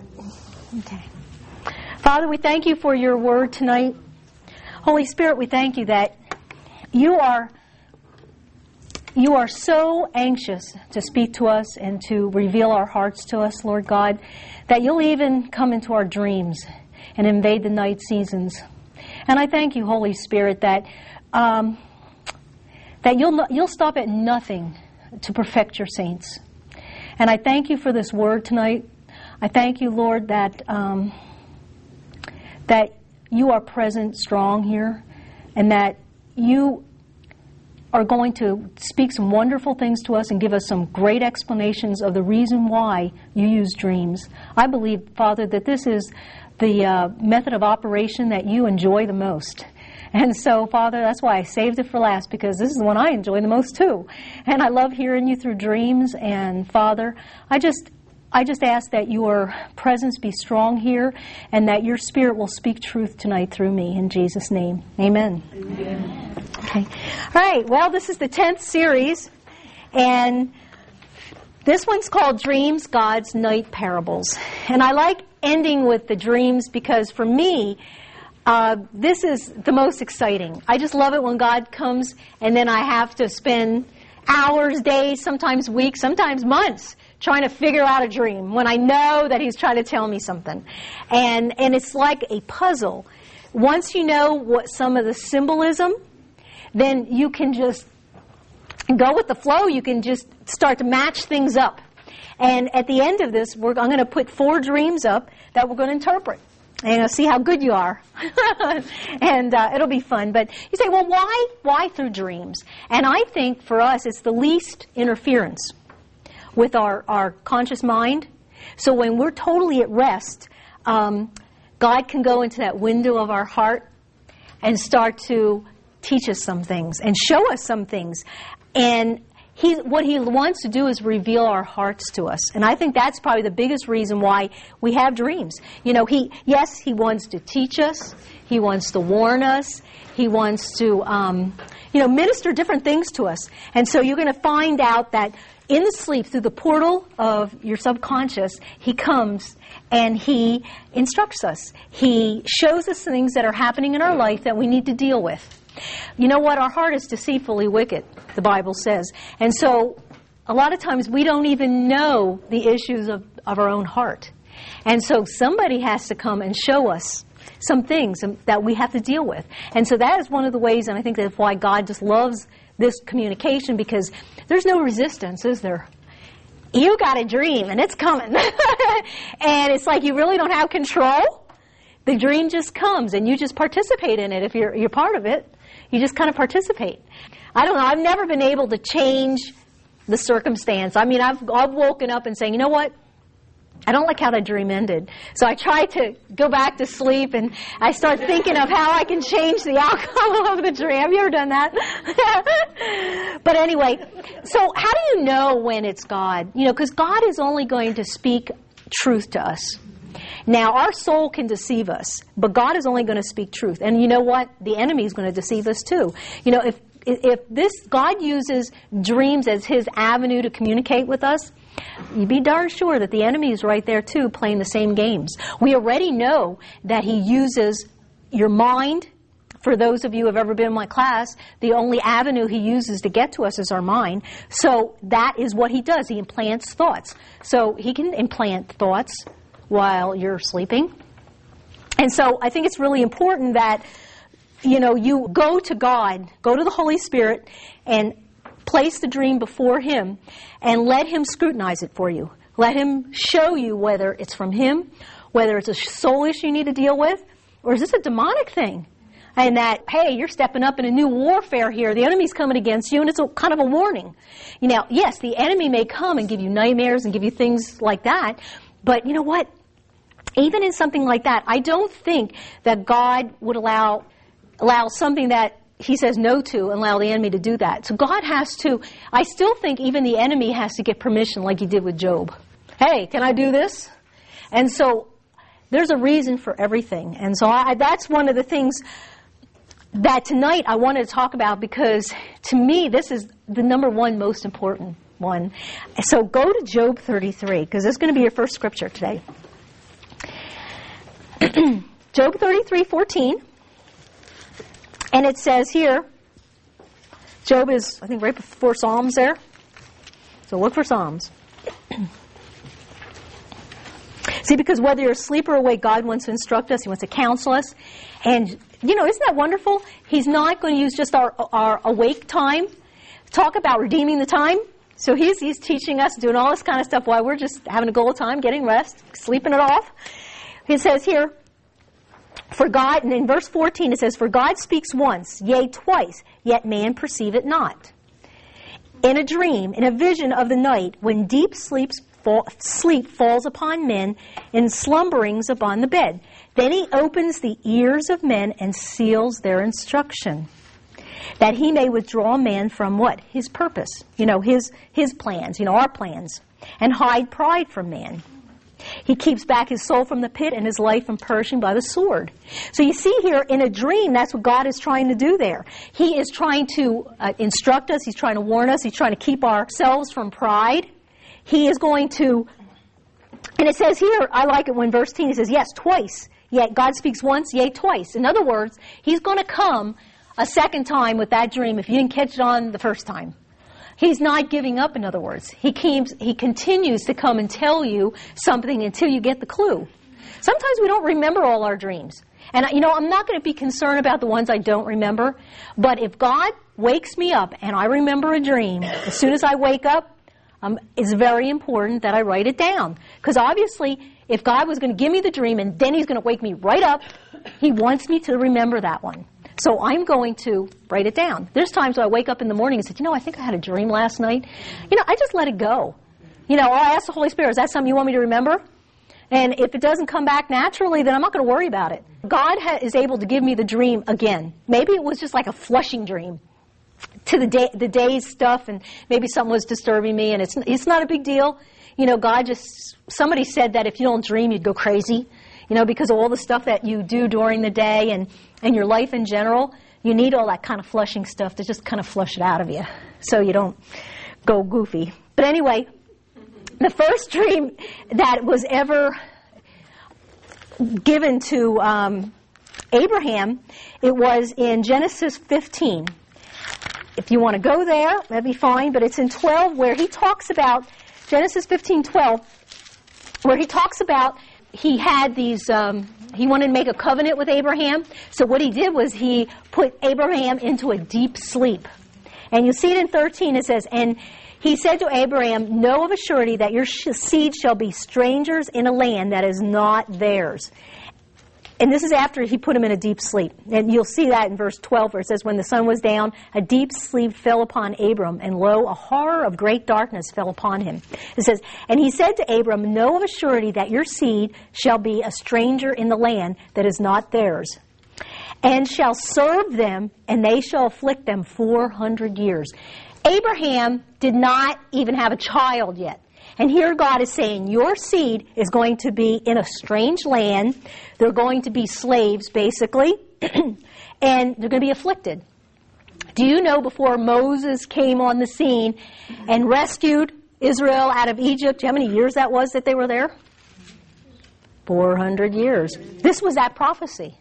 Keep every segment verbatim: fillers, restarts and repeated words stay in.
Okay. Father, we thank you for your word tonight. Holy Spirit, we thank you that you are you are so anxious to speak to us and to reveal our hearts to us, Lord God, that you'll even come into our dreams and invade the night seasons. And I thank you, Holy Spirit, that um, that you'll you'll stop at nothing to perfect your saints. And I thank you for this word tonight. I thank you, Lord, that um, that you are present strong here, and that you are going to speak some wonderful things to us and give us some great explanations of the reason why you use dreams. I believe, Father, that this is the uh, method of operation that you enjoy the most. And so, Father, that's why I saved it for last, because this is the one I enjoy the most too. And I love hearing you through dreams. And Father, I just I just ask that your presence be strong here and that your Spirit will speak truth tonight through me. In Jesus' name, amen. Amen. Okay. All right. Well, this is the tenth series, and this one's called Dreams, God's Night Parables. And I like ending with the dreams because for me, uh, this is the most exciting. I just love it when God comes and then I have to spend hours, days, sometimes weeks, sometimes months trying to figure out a dream when I know that he's trying to tell me something. And and it's like a puzzle. Once you know what some of the symbolism, then you can just go with the flow. You can just start to match things up. And at the end of this, we're, I'm going to put four dreams up that we're going to interpret. And I'll see how good you are. And uh, it'll be fun. But you say, well, why? Why through dreams? And I think for us, it's the least interference with our, our conscious mind. So when we're totally at rest, um, God can go into that window of our heart and start to teach us some things and show us some things. And he, what he wants to do is reveal our hearts to us. And I think that's probably the biggest reason why we have dreams. You know, he yes, he wants to teach us. He wants to warn us. He wants to, um, you know, minister different things to us. And so you're going to find out that in the sleep, through the portal of your subconscious, he comes and he instructs us. He shows us things that are happening in our life that we need to deal with. You know what? Our heart is deceitfully wicked, the Bible says. And so a lot of times we don't even know the issues of, of our own heart. And so somebody has to come and show us some things that we have to deal with. And so that is one of the ways, and I think that's why God just loves this communication, because there's no resistance, is there? You got a dream, and it's coming. And it's like you really don't have control. The dream just comes, and you just participate in it. If you're you're part of it, you just kind of participate. I don't know. I've never been able to change the circumstance. I mean, I've I've woken up and saying, you know what? I don't like how that dream ended. So I try to go back to sleep, and I start thinking of how I can change the outcome of the dream. Have you ever done that? But anyway, so how do you know when it's God? You know, because God is only going to speak truth to us. Now, our soul can deceive us, but God is only going to speak truth. And you know what? The enemy is going to deceive us too. You know, if if this God uses dreams as his avenue to communicate with us, you'd be darn sure that the enemy is right there too, playing the same games. We already know that he uses your mind. For those of you who have ever been in my class, the only avenue he uses to get to us is our mind. So that is what he does. He implants thoughts. So he can implant thoughts while you're sleeping. And so I think it's really important that, you know, you go to God, go to the Holy Spirit, and place the dream before him and let him scrutinize it for you. Let him show you whether it's from him, whether it's a soul issue you need to deal with, or is this a demonic thing? And that, hey, you're stepping up in a new warfare here. The enemy's coming against you, and it's a, kind of a warning. You know, yes, the enemy may come and give you nightmares and give you things like that, but you know what? Even in something like that, I don't think that God would allow allow something that he says no to and allow the enemy to do that. So God has to, I still think even the enemy has to get permission like he did with Job. Hey, can I do this? And so there's a reason for everything. And so I, that's one of the things that tonight I wanted to talk about, because to me this is the number one most important one. So go to Job thirty-three, because this is going to be your first scripture today. Job thirty-three fourteen. And it says here, Job is, I think, right before Psalms there. So look for Psalms. See, because whether you're asleep or awake, God wants to instruct us. He wants to counsel us. And, you know, isn't that wonderful? He's not going to use just our, our awake time. Talk about redeeming the time. So he's, he's teaching us, doing all this kind of stuff while we're just having a goal of time, getting rest, sleeping it off. He says here, for God, and in verse fourteen it says, for God speaks once, yea, twice, yet man perceive it not. In a dream, in a vision of the night, when deep sleeps fall, sleep falls upon men, in slumberings upon the bed. Then he opens the ears of men and seals their instruction, that he may withdraw man from what? His purpose. You know, his, his plans, you know, our plans, and hide pride from man. He keeps back his soul from the pit and his life from perishing by the sword. So you see here, in a dream, that's what God is trying to do there. He is trying to uh, instruct us. He's trying to warn us. He's trying to keep ourselves from pride. He is going to, and it says here, I like it when verse ten, it says, yes, twice. Yet God speaks once, yea, twice. In other words, he's going to come a second time with that dream if you didn't catch it on the first time. He's not giving up, in other words. He keeps, he continues to come and tell you something until you get the clue. Sometimes we don't remember all our dreams. And, you know, I'm not going to be concerned about the ones I don't remember. But if God wakes me up and I remember a dream, as soon as I wake up, um, it's very important that I write it down. Because obviously, if God was going to give me the dream and then he's going to wake me right up, he wants me to remember that one. So I'm going to write it down. There's times when I wake up in the morning and say, you know, I think I had a dream last night. You know, I just let it go. You know, or I ask the Holy Spirit, is that something you want me to remember? And if it doesn't come back naturally, then I'm not going to worry about it. God ha- is able to give me the dream again. Maybe it was just like a flushing dream to the day, the day's stuff, and maybe something was disturbing me, and it's it's not a big deal. You know, God just, somebody said that if you don't dream, you'd go crazy. You know, because of all the stuff that you do during the day and, and your life in general, you need all that kind of flushing stuff to just kind of flush it out of you so you don't go goofy. But anyway, the first dream that was ever given to um, Abraham, it was in Genesis fifteen. If you want to go there, that'd be fine, but it's in twelve where he talks about, Genesis fifteen twelve, where he talks about he had these, um, he wanted to make a covenant with Abraham. So what he did was he put Abraham into a deep sleep. And you see it in thirteen, it says, and he said to Abraham, know of a surety that your seed shall be strangers in a land that is not theirs. And this is after he put him in a deep sleep. And you'll see that in verse twelve where it says, when the sun was down, a deep sleep fell upon Abram, and lo, a horror of great darkness fell upon him. It says, and he said to Abram, know of a surety that your seed shall be a stranger in the land that is not theirs, and shall serve them, and they shall afflict them four hundred years. Abraham did not even have a child yet. And here God is saying, your seed is going to be in a strange land. They're going to be slaves, basically. And they're going to be afflicted. Do you know before Moses came on the scene and rescued Israel out of Egypt, how many years that was that they were there? four hundred years. This was that prophecy.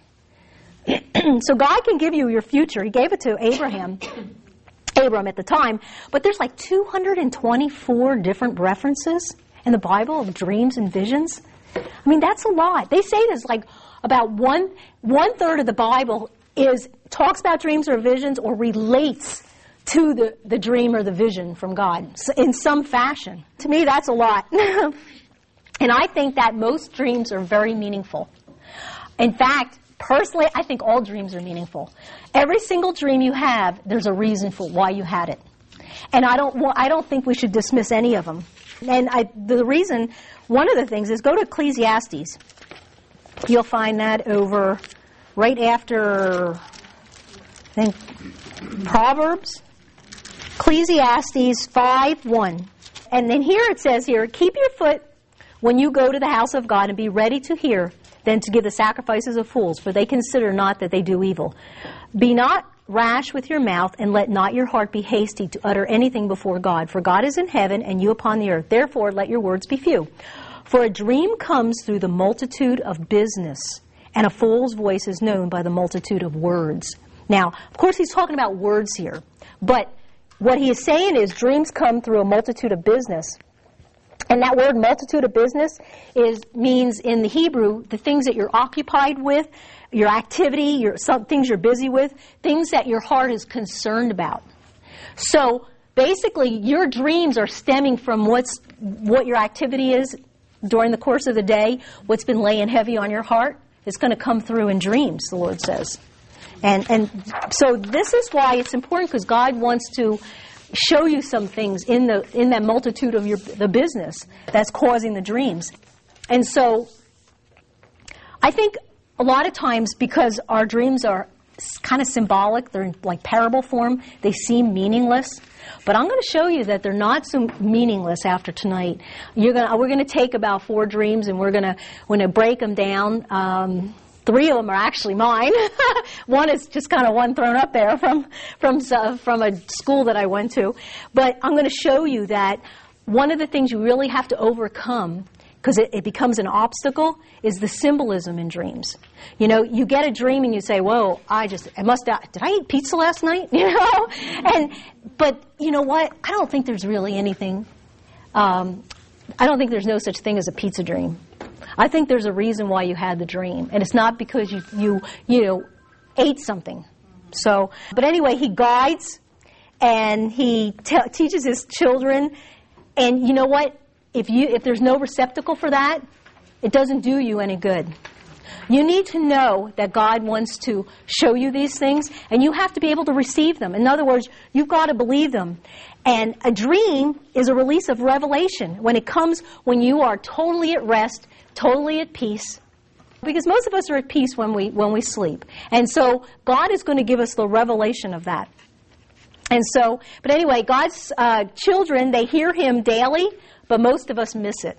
So God can give you your future. He gave it to Abraham. Abram at the time, but there's like two hundred twenty-four different references in the Bible of dreams and visions. I mean, that's a lot. They say there's like about one one third of the Bible is talks about dreams or visions or relates to the, the dream or the vision from God in some fashion. To me, that's a lot. And I think that most dreams are very meaningful. In fact, personally, I think all dreams are meaningful. Every single dream you have, there's a reason for why you had it. And I don't wa- I don't think we should dismiss any of them. And I, the reason, one of the things is go to Ecclesiastes. You'll find that over right after, I think, Proverbs. Ecclesiastes five one. And then here it says here, keep your foot when you go to the house of God and be ready to hear, than to give the sacrifices of fools, for they consider not that they do evil. Be not rash with your mouth, and let not your heart be hasty to utter anything before God. For God is in heaven, and you upon the earth. Therefore let your words be few. For a dream comes through the multitude of business, and a fool's voice is known by the multitude of words. Now, of course, he's talking about words here, but what he is saying is dreams come through a multitude of business. And that word multitude of business is means in the Hebrew the things that you're occupied with, your activity, your some things you're busy with, things that your heart is concerned about. So basically, your dreams are stemming from what's what your activity is during the course of the day, what's been laying heavy on your heart. It's going to come through in dreams, the Lord says. And and so this is why it's important, because God wants to show you some things in the in that multitude of your the business that's causing the dreams. And so I think a lot of times, because our dreams are kind of symbolic, they're in like parable form, they seem meaningless. But I'm going to show you that they're not so meaningless after tonight. You're going to, we're going to take about four dreams, and we're going to we're going to break them down. Um, Three of them are actually mine. One is just kind of one thrown up there from from uh, from a school that I went to. But I'm going to show you that one of the things you really have to overcome, because it, it becomes an obstacle, is the symbolism in dreams. You know, you get a dream and you say, "Whoa, I just I must have, did I eat pizza last night?" You know, and but you know what? I don't think there's really anything. Um, I don't think there's no such thing as a pizza dream. I think there's a reason why you had the dream, and it's not because you you you know ate something. So, but anyway, he guides and he te- teaches his children, and you know what? If you if there's no receptacle for that, it doesn't do you any good. You need to know that God wants to show you these things, and you have to be able to receive them. In other words, you've got to believe them. And a dream is a release of revelation when it comes when you are totally at rest, totally at peace. Because most of us are at peace when we when we sleep. And so God is going to give us the revelation of that. And so, but anyway, God's uh, children, they hear Him daily, but most of us miss it.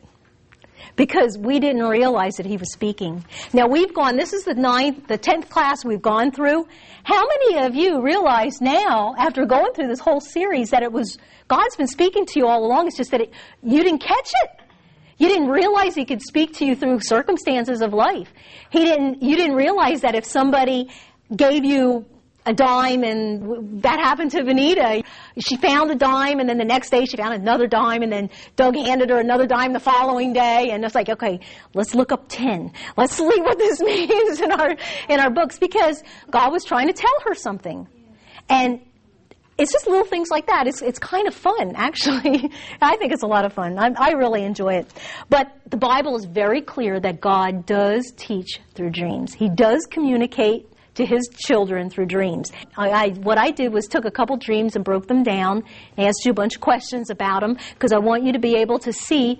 Because we didn't realize that He was speaking. Now we've gone, this is the ninth, the tenth class we've gone through. How many of you realize now, after going through this whole series, that it was, God's been speaking to you all along, it's just that it, you didn't catch it. You didn't realize He could speak to you through circumstances of life. He didn't, you didn't realize that if somebody gave you a dime, and that happened to Vanita. She found a dime, and then the next day she found another dime, and then Doug handed her another dime the following day, and it's like, okay, let's look up ten. Let's see what this means in our in our books, because God was trying to tell her something. And it's just little things like that. It's it's kind of fun, actually. I think it's a lot of fun. I, I really enjoy it. But the Bible is very clear that God does teach through dreams. He does communicate to His children through dreams. I, I, what I did was took a couple dreams and broke them down, and asked you a bunch of questions about them, because I want you to be able to see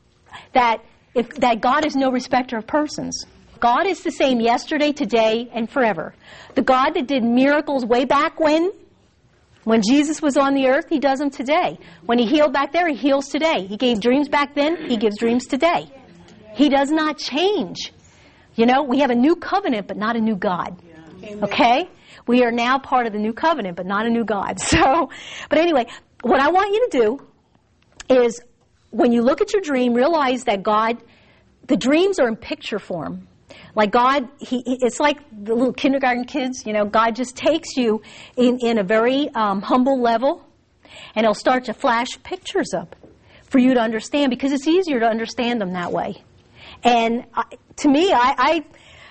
that if that God is no respecter of persons. God is the same yesterday, today, and forever. The God that did miracles way back when, when Jesus was on the earth, He does them today. When He healed back there, He heals today. He gave dreams back then, He gives dreams today. He does not change. You know, we have a new covenant, but not a new God. Okay? We are now part of the new covenant, but not a new God. So, but anyway, what I want you to do is, when you look at your dream, realize that God, the dreams are in picture form. Like God, he, it's like the little kindergarten kids, you know, God just takes you in, in a very um, humble level, and He'll start to flash pictures up for you to understand, because it's easier to understand them that way. And uh, to me, I... I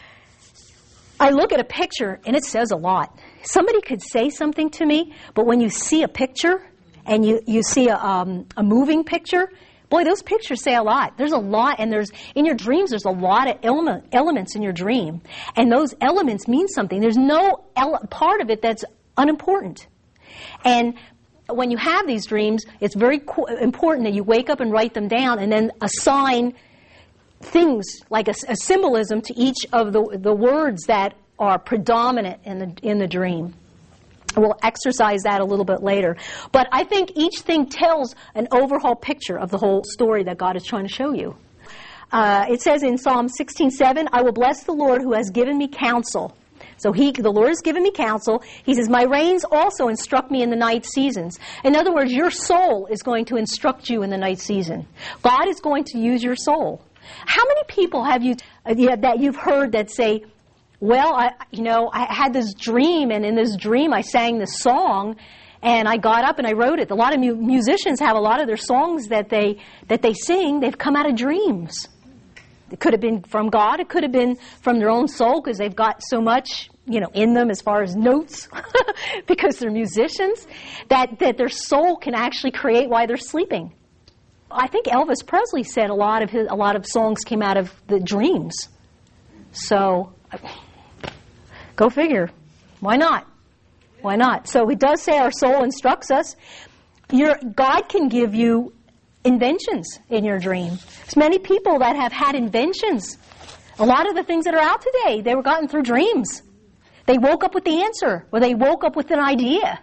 I look at a picture, and it says a lot. Somebody could say something to me, but when you see a picture, and you, you see a, um, a moving picture, boy, those pictures say a lot. There's a lot, and there's in your dreams, there's a lot of element, elements in your dream. And those elements mean something. There's no ele- part of it that's unimportant. And when you have these dreams, it's very co- important that you wake up and write them down, and then assign things like a, a symbolism to each of the the words that are predominant in the in the dream. We'll exercise that a little bit later. But I think each thing tells an overall picture of the whole story that God is trying to show you. Uh, it says in Psalm sixteen seven, I will bless the Lord who has given me counsel. So he, the Lord has given me counsel. He says, my reins also instruct me in the night seasons. In other words, your soul is going to instruct you in the night season. God is going to use your soul. How many people have you, uh, yeah, that you've heard that say, well, I, you know, I had this dream, and in this dream I sang this song, and I got up and I wrote it. A lot of mu- musicians have a lot of their songs that they that they sing, they've come out of dreams. It could have been from God. It could have been from their own soul because they've got so much, you know, in them as far as notes because they're musicians, that, that their soul can actually create while they're sleeping. I think Elvis Presley said a lot of his, a lot of songs came out of the dreams. So, go figure. Why not? Why not? So it does say our soul instructs us. Your, God can give you inventions in your dream. There's many people that have had inventions. A lot of the things that are out today, they were gotten through dreams. They woke up with the answer, or they woke up with an idea.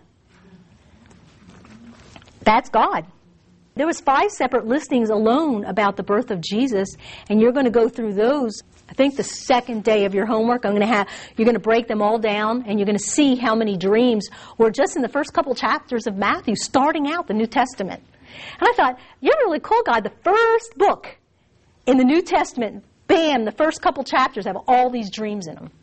That's God. There was five separate listings alone about the birth of Jesus, and you're going to go through those. I think the second day of your homework, I'm going to have you're going to break them all down, and you're going to see how many dreams were just in the first couple chapters of Matthew, starting out the New Testament. And I thought, you're really cool, God. The first book in the New Testament, bam, the first couple chapters have all these dreams in them.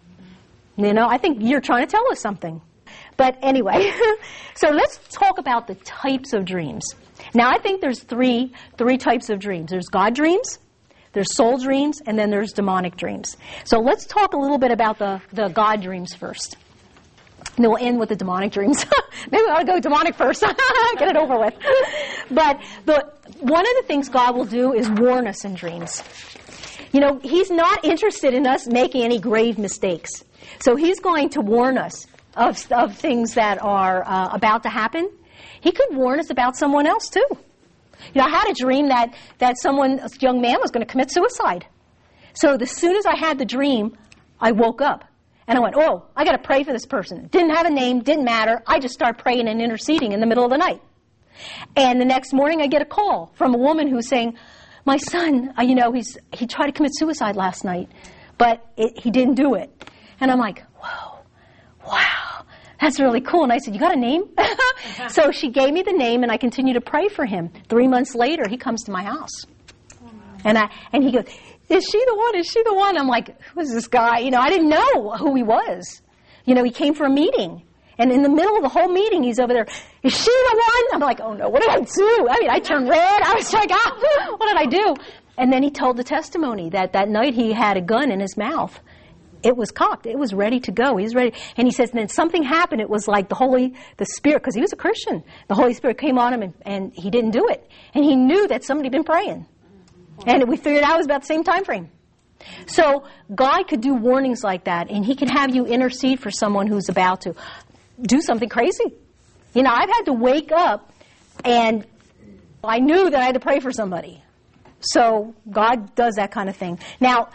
You know, I think you're trying to tell us something. But anyway, so let's talk about the types of dreams. Now, I think there's three three types of dreams. There's God dreams, there's soul dreams, and then there's demonic dreams. So let's talk a little bit about the, the God dreams first. And then we'll end with the demonic dreams. Maybe we ought to go demonic first. Get it over with. But the, one of the things God will do is warn us in dreams. You know, He's not interested in us making any grave mistakes. So He's going to warn us of, of things that are uh, about to happen. He could warn us about someone else, too. You know, I had a dream that, that someone, a young man, was going to commit suicide. So as soon as I had the dream, I woke up. And I went, oh, I got to pray for this person. Didn't have a name, didn't matter. I just started praying and interceding in the middle of the night. And the next morning I get a call from a woman who's saying, my son, uh, you know, he's he tried to commit suicide last night, but it, he didn't do it. And I'm like, whoa, wow, that's really cool. And I said, you got a name? So she gave me the name, and I continued to pray for him. Three months later, he comes to my house. And I and he goes, is she the one? Is she the one? I'm like, who is this guy? You know, I didn't know who he was. You know, he came for a meeting. And in the middle of the whole meeting, he's over there, is she the one? I'm like, oh no, what did I do? I mean, I turned red. I was like, oh, what did I do? And then he told the testimony that that night he had a gun in his mouth. It was cocked. It was ready to go. He was ready. And he says, and then something happened. It was like the Holy, the Spirit, because he was a Christian. The Holy Spirit came on him, and, and he didn't do it. And he knew that somebody had been praying. And we figured out it was about the same time frame. So God could do warnings like that, and He can have you intercede for someone who's about to do something crazy. You know, I've had to wake up, and I knew that I had to pray for somebody. So God does that kind of thing. Now,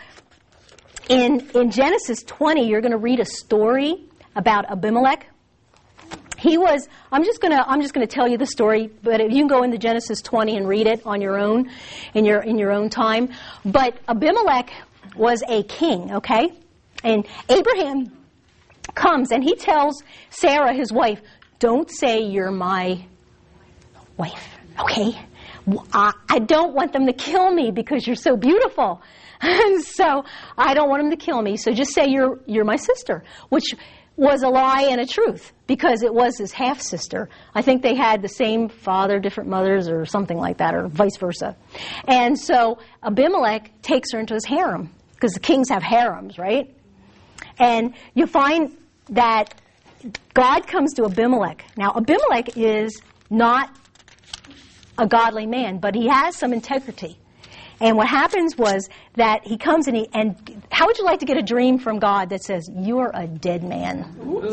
in in Genesis twenty, you're going to read a story about Abimelech. He was, I'm just going to I'm just going to tell you the story, but if you can go into Genesis twenty and read it on your own, in your in your own time. But Abimelech was a king, okay? And Abraham comes and he tells Sarah, his wife, don't say you're my wife, okay? I, I don't want them to kill me because you're so beautiful. And so I don't want them to kill me, so just say you're you're my sister, which was a lie and a truth, because it was his half-sister. I think they had the same father, different mothers, or something like that, or vice versa. And so Abimelech takes her into his harem, because the kings have harems, right? And you find that God comes to Abimelech. Now, Abimelech is not a godly man, but he has some integrity. And what happens was that he comes and he, and how would you like to get a dream from God that says, you're a dead man?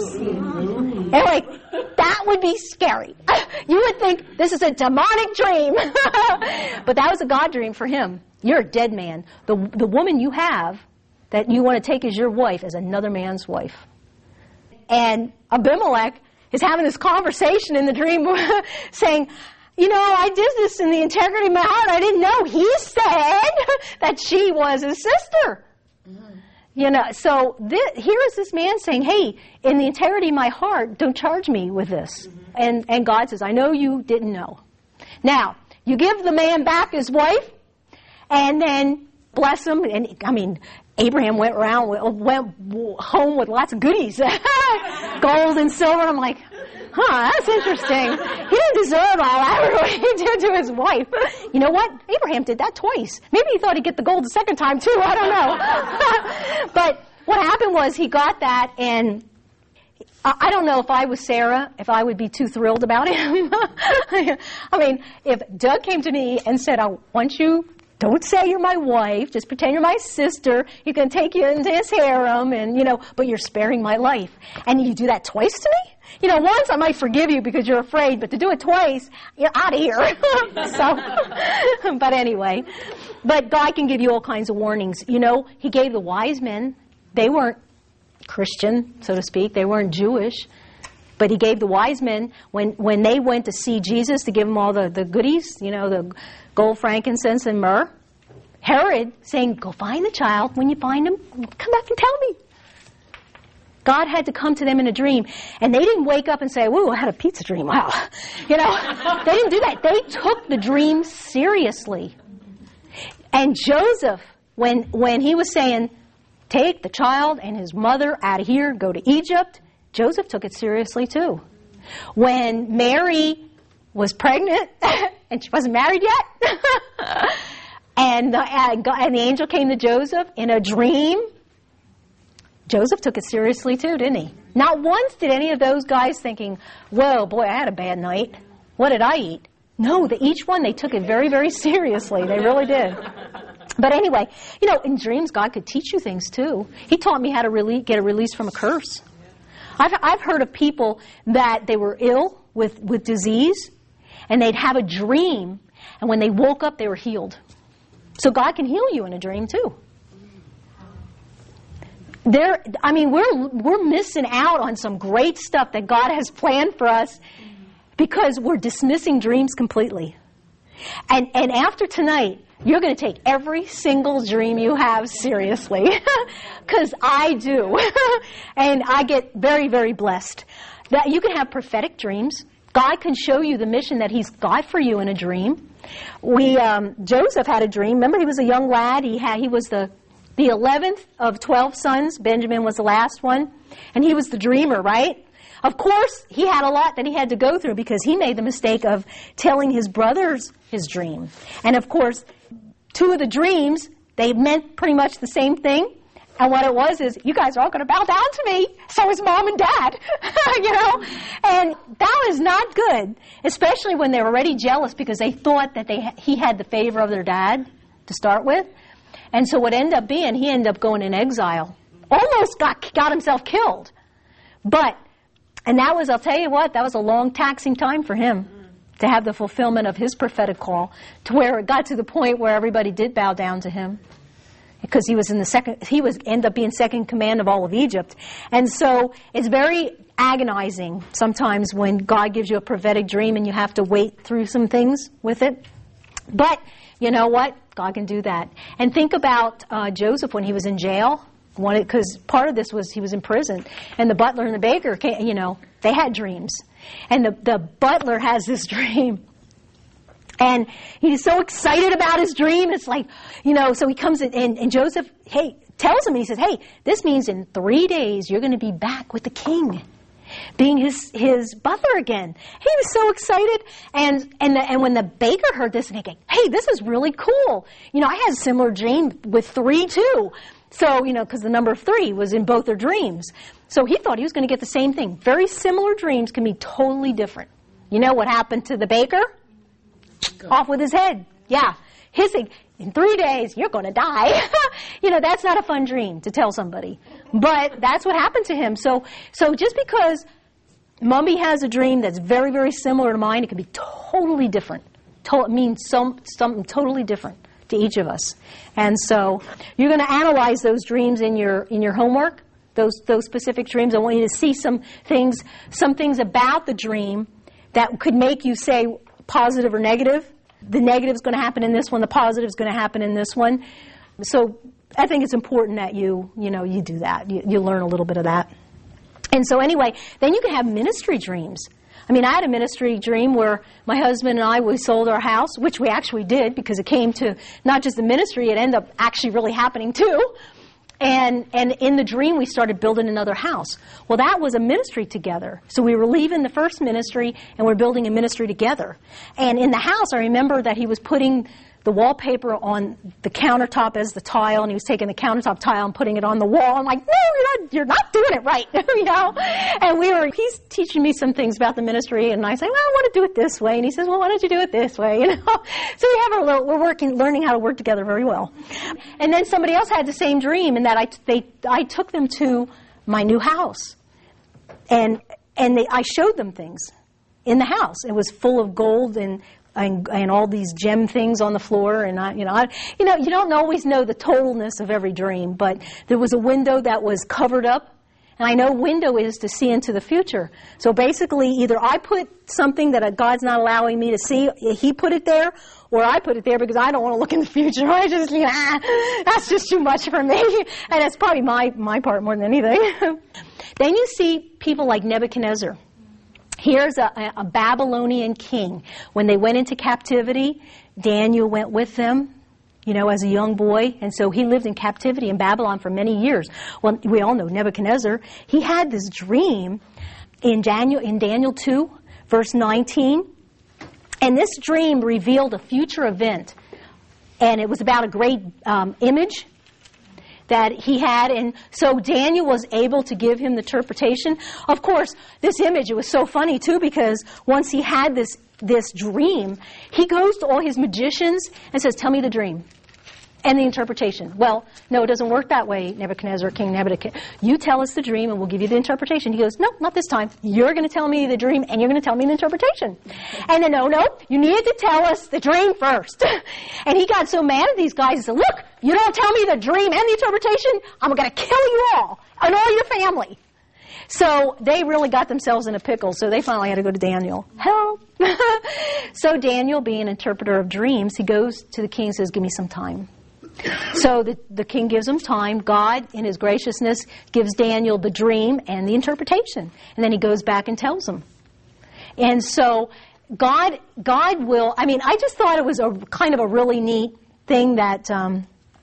And like, that would be scary. You would think, this is a demonic dream. But that was a God dream for him. You're a dead man. The, the woman you have that you want to take as your wife is another man's wife. And Abimelech is having this conversation in the dream saying, you know, I did this in the integrity of my heart. I didn't know. He said that she was his sister. Mm-hmm. You know, so this, here is this man saying, hey, in the integrity of my heart, don't charge me with this. Mm-hmm. And, and God says, I know you didn't know. Now, you give the man back his wife, and then bless him. And I mean, Abraham went around, went home with lots of goodies, gold and silver. I'm like, huh, that's interesting. He didn't deserve all that, what he did to his wife. You know what? Abraham did that twice. Maybe he thought he'd get the gold the second time too. I don't know. But what happened was he got that, and I don't know if I was Sarah, if I would be too thrilled about him. I mean, if Doug came to me and said, I want you, don't say you're my wife, just pretend you're my sister, he's going to take you into his harem, and, you know, but you're sparing my life. And you do that twice to me? You know, once I might forgive you because you're afraid, but to do it twice, you're out of here. So, but anyway, but God can give you all kinds of warnings. You know, he gave the wise men, they weren't Christian, so to speak. They weren't Jewish. But he gave the wise men, when, when they went to see Jesus to give them all the, the goodies, you know, the gold, frankincense, and myrrh, Herod saying, go find the child. When you find him, come back and tell me. God had to come to them in a dream. And they didn't wake up and say, whoa, I had a pizza dream. Wow. You know, they didn't do that. They took the dream seriously. And Joseph, when when he was saying, take the child and his mother out of here, go to Egypt, Joseph took it seriously too. When Mary was pregnant and she wasn't married yet, and, the, and the angel came to Joseph in a dream, Joseph took it seriously too, didn't he? Not once did any of those guys thinking, whoa, boy, I had a bad night. What did I eat? No, the, each one, they took it very, very seriously. They really did. But anyway, you know, in dreams, God could teach you things too. He taught me how to rele- get a release from a curse. I've, I've heard of people that they were ill with, with disease, and they'd have a dream, and when they woke up, they were healed. So God can heal you in a dream too. There, I mean, we're we're missing out on some great stuff that God has planned for us because we're dismissing dreams completely. And and after tonight, you're going to take every single dream you have seriously, because I do, and I get very, very blessed. That you can have prophetic dreams. God can show you the mission that He's got for you in a dream. We um, Joseph had a dream. Remember, he was a young lad. He had he was the the eleventh of twelve sons. Benjamin was the last one, and he was the dreamer, right? Of course, he had a lot that he had to go through because he made the mistake of telling his brothers his dream. And of course, two of the dreams, they meant pretty much the same thing. And what it was is, you guys are all going to bow down to me. So is mom and dad. You know? And that was not good, especially when they were already jealous because they thought that they he had the favor of their dad to start with. And so what ended up being, he ended up going in exile. Almost got got himself killed. But, and that was, I'll tell you what, that was a long, taxing time for him to have the fulfillment of his prophetic call, to where it got to the point where everybody did bow down to him. Because he was in the second, he was ended up being second command of all of Egypt. And so it's very agonizing sometimes when God gives you a prophetic dream and you have to wait through some things with it. But you know what? God can do that. And think about uh, Joseph when he was in jail. Because part of this was he was in prison. And the butler and the baker, came, you know, they had dreams. And the, the butler has this dream. And he's so excited about his dream. It's like, you know, so he comes in, and, and Joseph, hey, tells him, he says, hey, this means in three days you're going to be back with the king, being his his butler again. He was so excited. And and the, and when the baker heard this, and he goes, hey, this is really cool. You know, I had a similar dream with three too. So, you know, because the number of three was in both their dreams. So he thought he was going to get the same thing. Very similar dreams can be totally different. You know what happened to the baker? Go. Off with his head. Yeah. His thing, in three days, you're going to die. You know, that's not a fun dream to tell somebody. But that's what happened to him. So so just because Mommy has a dream that's very, very similar to mine, it can be totally different. To- it means some, something totally different to each of us. And so you're going to analyze those dreams in your in your homework, those those specific dreams. I want you to see some things, some things about the dream that could make you say positive or negative. The negative is going to happen in this one. The positive is going to happen in this one. So I think it's important that you, you know, you do that. You, you learn a little bit of that. And so anyway, then you can have ministry dreams. I mean, I had a ministry dream where my husband and I, we sold our house, which we actually did because it came to not just the ministry, it ended up actually really happening too. And and in the dream, we started building another house. Well, that was a ministry together. So we were leaving the first ministry, and we're building a ministry together. And in the house, I remember that he was putting the wallpaper on the countertop as the tile, and he was taking the countertop tile and putting it on the wall. I'm like, no, you're not, you're not doing it right, you know. And we were, he's teaching me some things about the ministry, and I say, well, I want to do it this way, and he says, well, why don't you do it this way, you know. So we have our little, we're working, learning how to work together very well. And then somebody else had the same dream, and that I they I took them to my new house, and and they, I showed them things in the house. It was full of gold and. And, and all these gem things on the floor, and I, you know, I, you know, you don't always know the totalness of every dream, but there was a window that was covered up, and I know window is to see into the future. So basically, either I put something that God's not allowing me to see, He put it there, or I put it there because I don't want to look in the future. I just, you know, ah, that's just too much for me, and that's probably my my part more than anything. Then you see people like Nebuchadnezzar. Here's a, a Babylonian king. When they went into captivity, Daniel went with them, you know, as a young boy. And so he lived in captivity in Babylon for many years. Well, we all know Nebuchadnezzar. He had this dream in Daniel, in Daniel two, verse nineteen. And this dream revealed a future event. And it was about a great um, image that he had, and so Daniel was able to give him the interpretation. Of course, this image, it was so funny too, because once he had this this dream, he goes to all his magicians and says, tell me the dream and the interpretation. Well, no, it doesn't work that way, Nebuchadnezzar, King Nebuchadnezzar. You tell us the dream and we'll give you the interpretation. He goes, no, not this time. You're going to tell me the dream and you're going to tell me the interpretation. And then, no, no, you need to tell us the dream first. And he got so mad at these guys, he said, look, you don't tell me the dream and the interpretation, I'm going to kill you all and all your family. So they really got themselves in a pickle, so they finally had to go to Daniel. Help! So Daniel, being an interpreter of dreams, he goes to the king and says, give me some time. So the, the king gives him time. God, in his graciousness, gives Daniel the dream and the interpretation. And then he goes back and tells him. And so God God will, I mean, I just thought it was a kind of a really neat thing that um,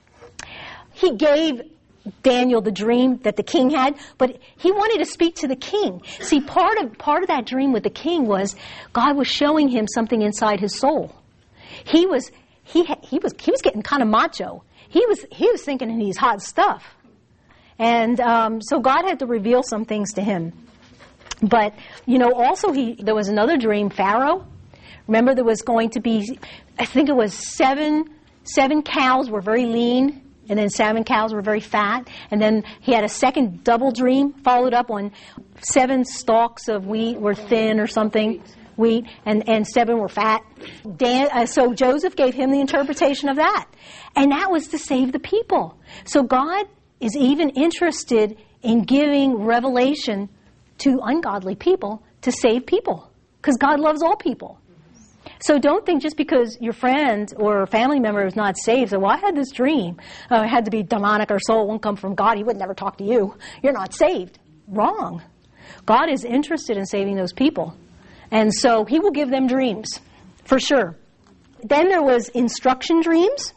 he gave Daniel the dream that the king had, but he wanted to speak to the king. See, part of part of that dream with the king was God was showing him something inside his soul. He was he he was he was getting kind of macho. He was he was thinking he's hot stuff, and um, so God had to reveal some things to him. But you know, also he there was another dream. Pharaoh, remember there was going to be, I think it was seven seven cows were very lean. And then seven cows were very fat. And then he had a second double dream, followed up on seven stalks of wheat were thin or something, wheat, and, and seven were fat. Dan, uh, so Joseph gave him the interpretation of that. And that was to save the people. So God is even interested in giving revelation to ungodly people to save people. Because God loves all people. So don't think just because your friend or family member is not saved, so, well, I had this dream. Uh, it had to be demonic or soul. It won't come from God. He would never talk to you. You're not saved. Wrong. God is interested in saving those people. And so he will give them dreams, for sure. Then there was instruction dreams.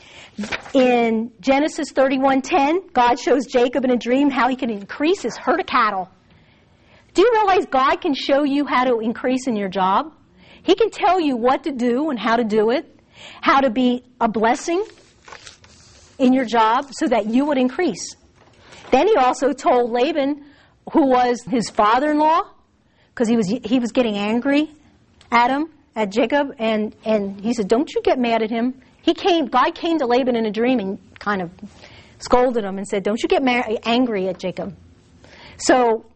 In Genesis thirty-one ten, God shows Jacob in a dream how he can increase his herd of cattle. Do you realize God can show you how to increase in your job? He can tell you what to do and how to do it, how to be a blessing in your job so that you would increase. Then he also told Laban, who was his father-in-law, because he was he was getting angry at him, at Jacob, and, and he said, don't you get mad at him. He came, God came to Laban in a dream and kind of scolded him and said, don't you get ma- angry at Jacob. So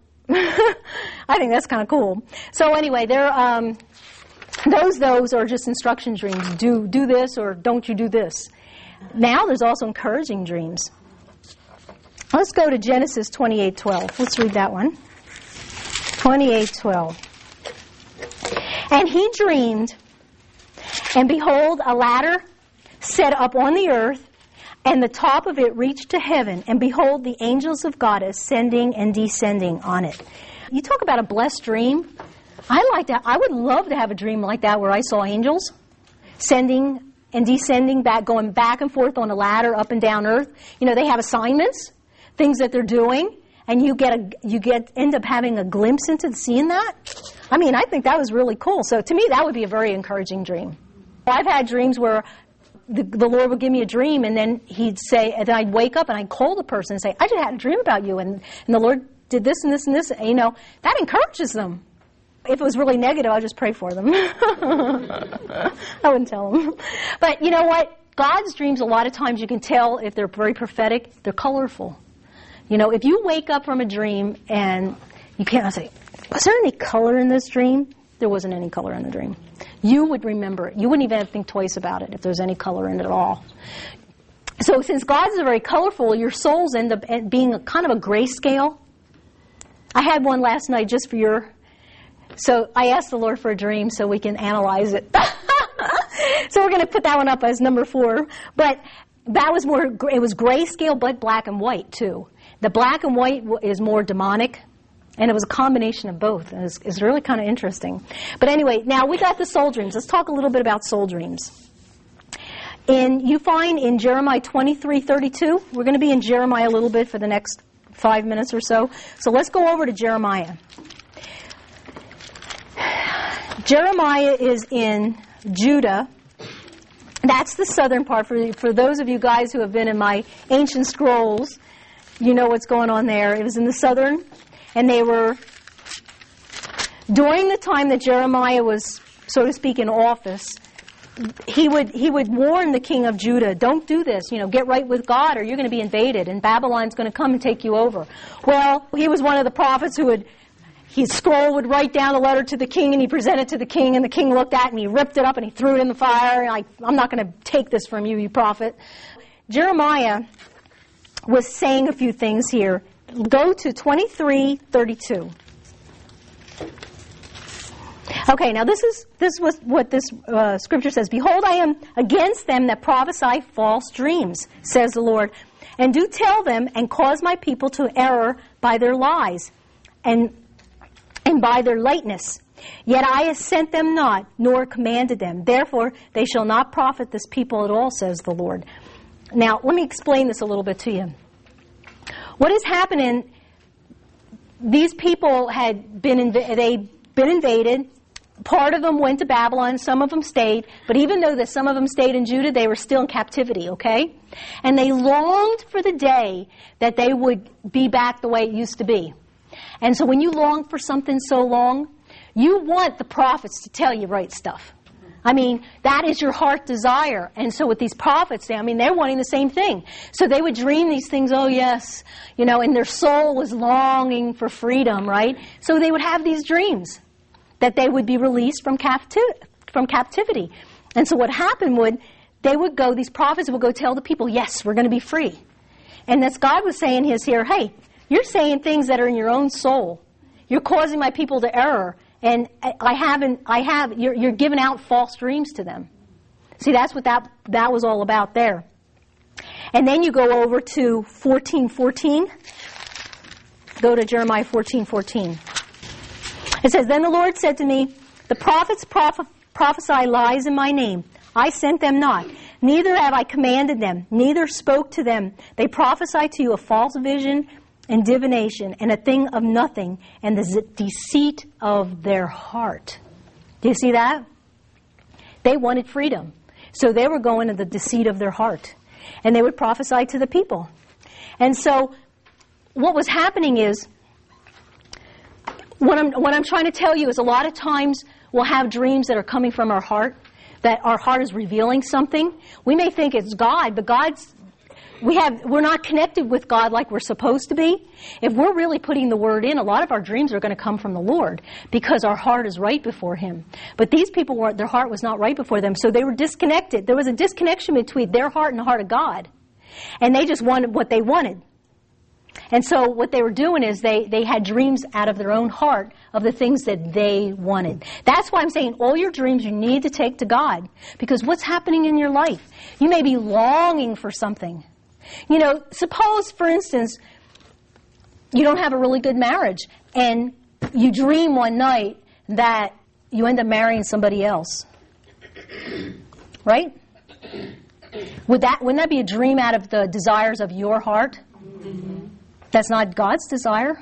I think that's kind of cool. So anyway, there um Those those are just instruction dreams. Do do this or don't you do this. Now there's also encouraging dreams. Let's go to Genesis twenty-eight twelve. Let's read that one. twenty-eight twelve. And he dreamed, and behold, a ladder set up on the earth, and the top of it reached to heaven, and behold, the angels of God ascending and descending on it. You talk about a blessed dream. I like that. I would love to have a dream like that where I saw angels sending and descending back, going back and forth on a ladder up and down earth. You know, they have assignments, things that they're doing, and you get a, you get end up having a glimpse into seeing that. I mean, I think that was really cool. So to me, that would be a very encouraging dream. I've had dreams where the, the Lord would give me a dream, and then He'd say, and then I'd wake up and I'd call the person and say, I just had a dream about you, and, and the Lord did this and this and this. And, you know, that encourages them. If it was really negative, I'd just pray for them. I wouldn't tell them. But you know what? God's dreams, a lot of times you can tell if they're very prophetic, they're colorful. You know, if you wake up from a dream and you can't say, was there any color in this dream? There wasn't any color in the dream. You would remember it. You wouldn't even think twice about it if there's any color in it at all. So since God's is very colorful, your souls end up being a, kind of a grayscale. I had one last night just for your... So I asked the Lord for a dream so we can analyze it. So we're going to put that one up as number four. But that was more, it was grayscale, but black and white too. The black and white is more demonic, and it was a combination of both. And it's, it's really kind of interesting. But anyway, now we got the soul dreams. Let's talk a little bit about soul dreams. And you find in Jeremiah twenty-three thirty-two, we're going to be in Jeremiah a little bit for the next five minutes or so. So let's go over to Jeremiah. Jeremiah is in Judah. That's the southern part. For, for those of you guys who have been in my ancient scrolls, you know what's going on there. It was in the southern, and they were, during the time that Jeremiah was, so to speak, in office, he would he would warn the king of Judah, don't do this, you know, get right with God or you're going to be invaded, and Babylon's going to come and take you over. Well, he was one of the prophets who would, his scroll would write down a letter to the king, and he presented it to the king, and the king looked at it, and he ripped it up, and he threw it in the fire, and like, I'm not going to take this from you, you prophet. Jeremiah was saying a few things here. Go to twenty-three thirty-two. Okay, now this is this was what this uh, scripture says. Behold, I am against them that prophesy false dreams, says the Lord, and do tell them and cause my people to err by their lies, and and by their lightness. Yet I have sent them not, nor commanded them. Therefore, they shall not profit this people at all, says the Lord. Now, let me explain this a little bit to you. What is happening, these people had been, inv- they'd been invaded. Part of them went to Babylon, some of them stayed. But even though that some of them stayed in Judah, they were still in captivity, okay? And they longed for the day that they would be back the way it used to be. And so when you long for something so long, you want the prophets to tell you right stuff. I mean, that is your heart desire. And so with these prophets, I mean, they're wanting the same thing. So they would dream these things, oh yes, you know, and their soul was longing for freedom, right? So they would have these dreams that they would be released from capti- from captivity. And so what happened would, they would go, these prophets would go tell the people, yes, we're going to be free. And that's God was saying his here, hey, you're saying things that are in your own soul. You're causing my people to error. And I haven't, I have, you're, you're giving out false dreams to them. See, that's what that, that was all about there. And then you go over to fourteen fourteen. Go to Jeremiah fourteen fourteen. It says, Then the Lord said to me, The prophets proph- prophesy lies in my name. I sent them not. Neither have I commanded them, neither spoke to them. They prophesy to you a false vision and divination, and a thing of nothing, and the z- deceit of their heart. Do you see that? They wanted freedom. So they were going to the deceit of their heart. And they would prophesy to the people. And so what was happening is, what I'm, what I'm trying to tell you is a lot of times we'll have dreams that are coming from our heart, that our heart is revealing something. We may think it's God, but God's We have, we're not connected with God like we're supposed to be. If we're really putting the word in, a lot of our dreams are going to come from the Lord because our heart is right before Him. But these people, were, their heart was not right before them, so they were disconnected. There was a disconnection between their heart and the heart of God. And they just wanted what they wanted. And so what they were doing is they, they had dreams out of their own heart of the things that they wanted. That's why I'm saying all your dreams you need to take to God. Because what's happening in your life? You may be longing for something. You know, suppose, for instance, you don't have a really good marriage, and you dream one night that you end up marrying somebody else. Right? Would that, wouldn't that be a dream out of the desires of your heart? Mm-hmm. That's not God's desire.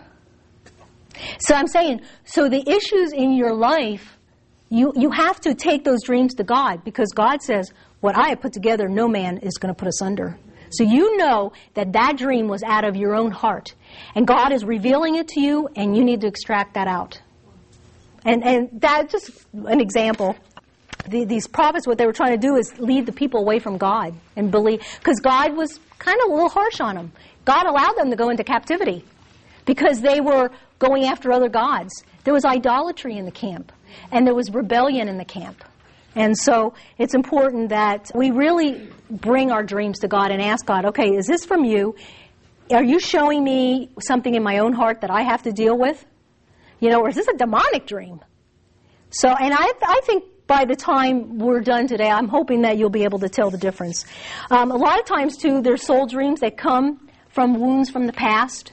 So I'm saying, so the issues in your life, you, you have to take those dreams to God, because God says, what I have put together, no man is going to put asunder. So you know that that dream was out of your own heart. And God is revealing it to you, and you need to extract that out. And and that's just an example. The, these prophets, what they were trying to do is lead the people away from God and believe, because God was kind of a little harsh on them. God allowed them to go into captivity because they were going after other gods. There was idolatry in the camp, and there was rebellion in the camp. And so it's important that we really bring our dreams to God and ask God, okay, is this from you? Are you showing me something in my own heart that I have to deal with? You know, or is this a demonic dream? So, and I, I think by the time we're done today, I'm hoping that you'll be able to tell the difference. Um, a lot of times, too, there's soul dreams that come from wounds from the past.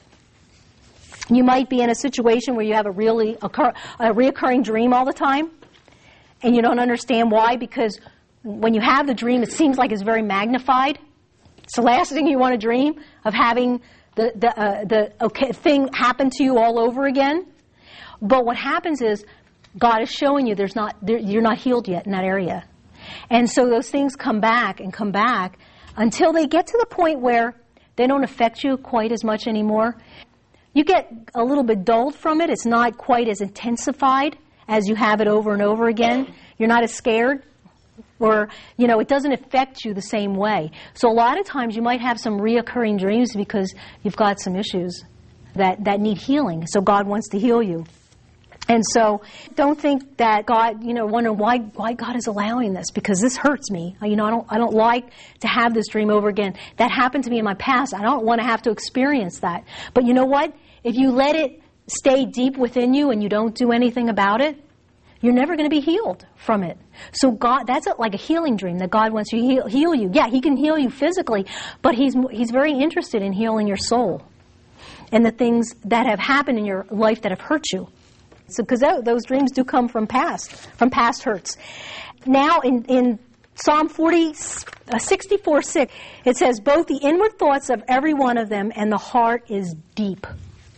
You might be in a situation where you have a really occur, a reoccurring dream all the time, and you don't understand why, because when you have the dream, it seems like it's very magnified. It's the last thing you want to dream, of having the, the, uh, the okay, thing happen to you all over again. But what happens is, God is showing you there's not there, you're not healed yet in that area. And so those things come back and come back until they get to the point where they don't affect you quite as much anymore. You get a little bit dulled from it. It's not quite as intensified as you have it over and over again. You're not as scared, or, you know, it doesn't affect you the same way. So a lot of times you might have some reoccurring dreams because you've got some issues that, that need healing. So God wants to heal you. And so don't think that God, you know, wonder why why God is allowing this, because this hurts me. You know, I don't I don't like to have this dream over again. That happened to me in my past. I don't want to have to experience that. But you know what? If you let it stay deep within you and you don't do anything about it, you're never going to be healed from it. So God, that's a, like a healing dream that God wants to heal, heal you. Yeah, He can heal you physically, but He's He's very interested in healing your soul and the things that have happened in your life that have hurt you. So, because those dreams do come from past, from past hurts. Now, in, in Psalm forty, uh, sixty-four six, it says, both the inward thoughts of every one of them and the heart is deep.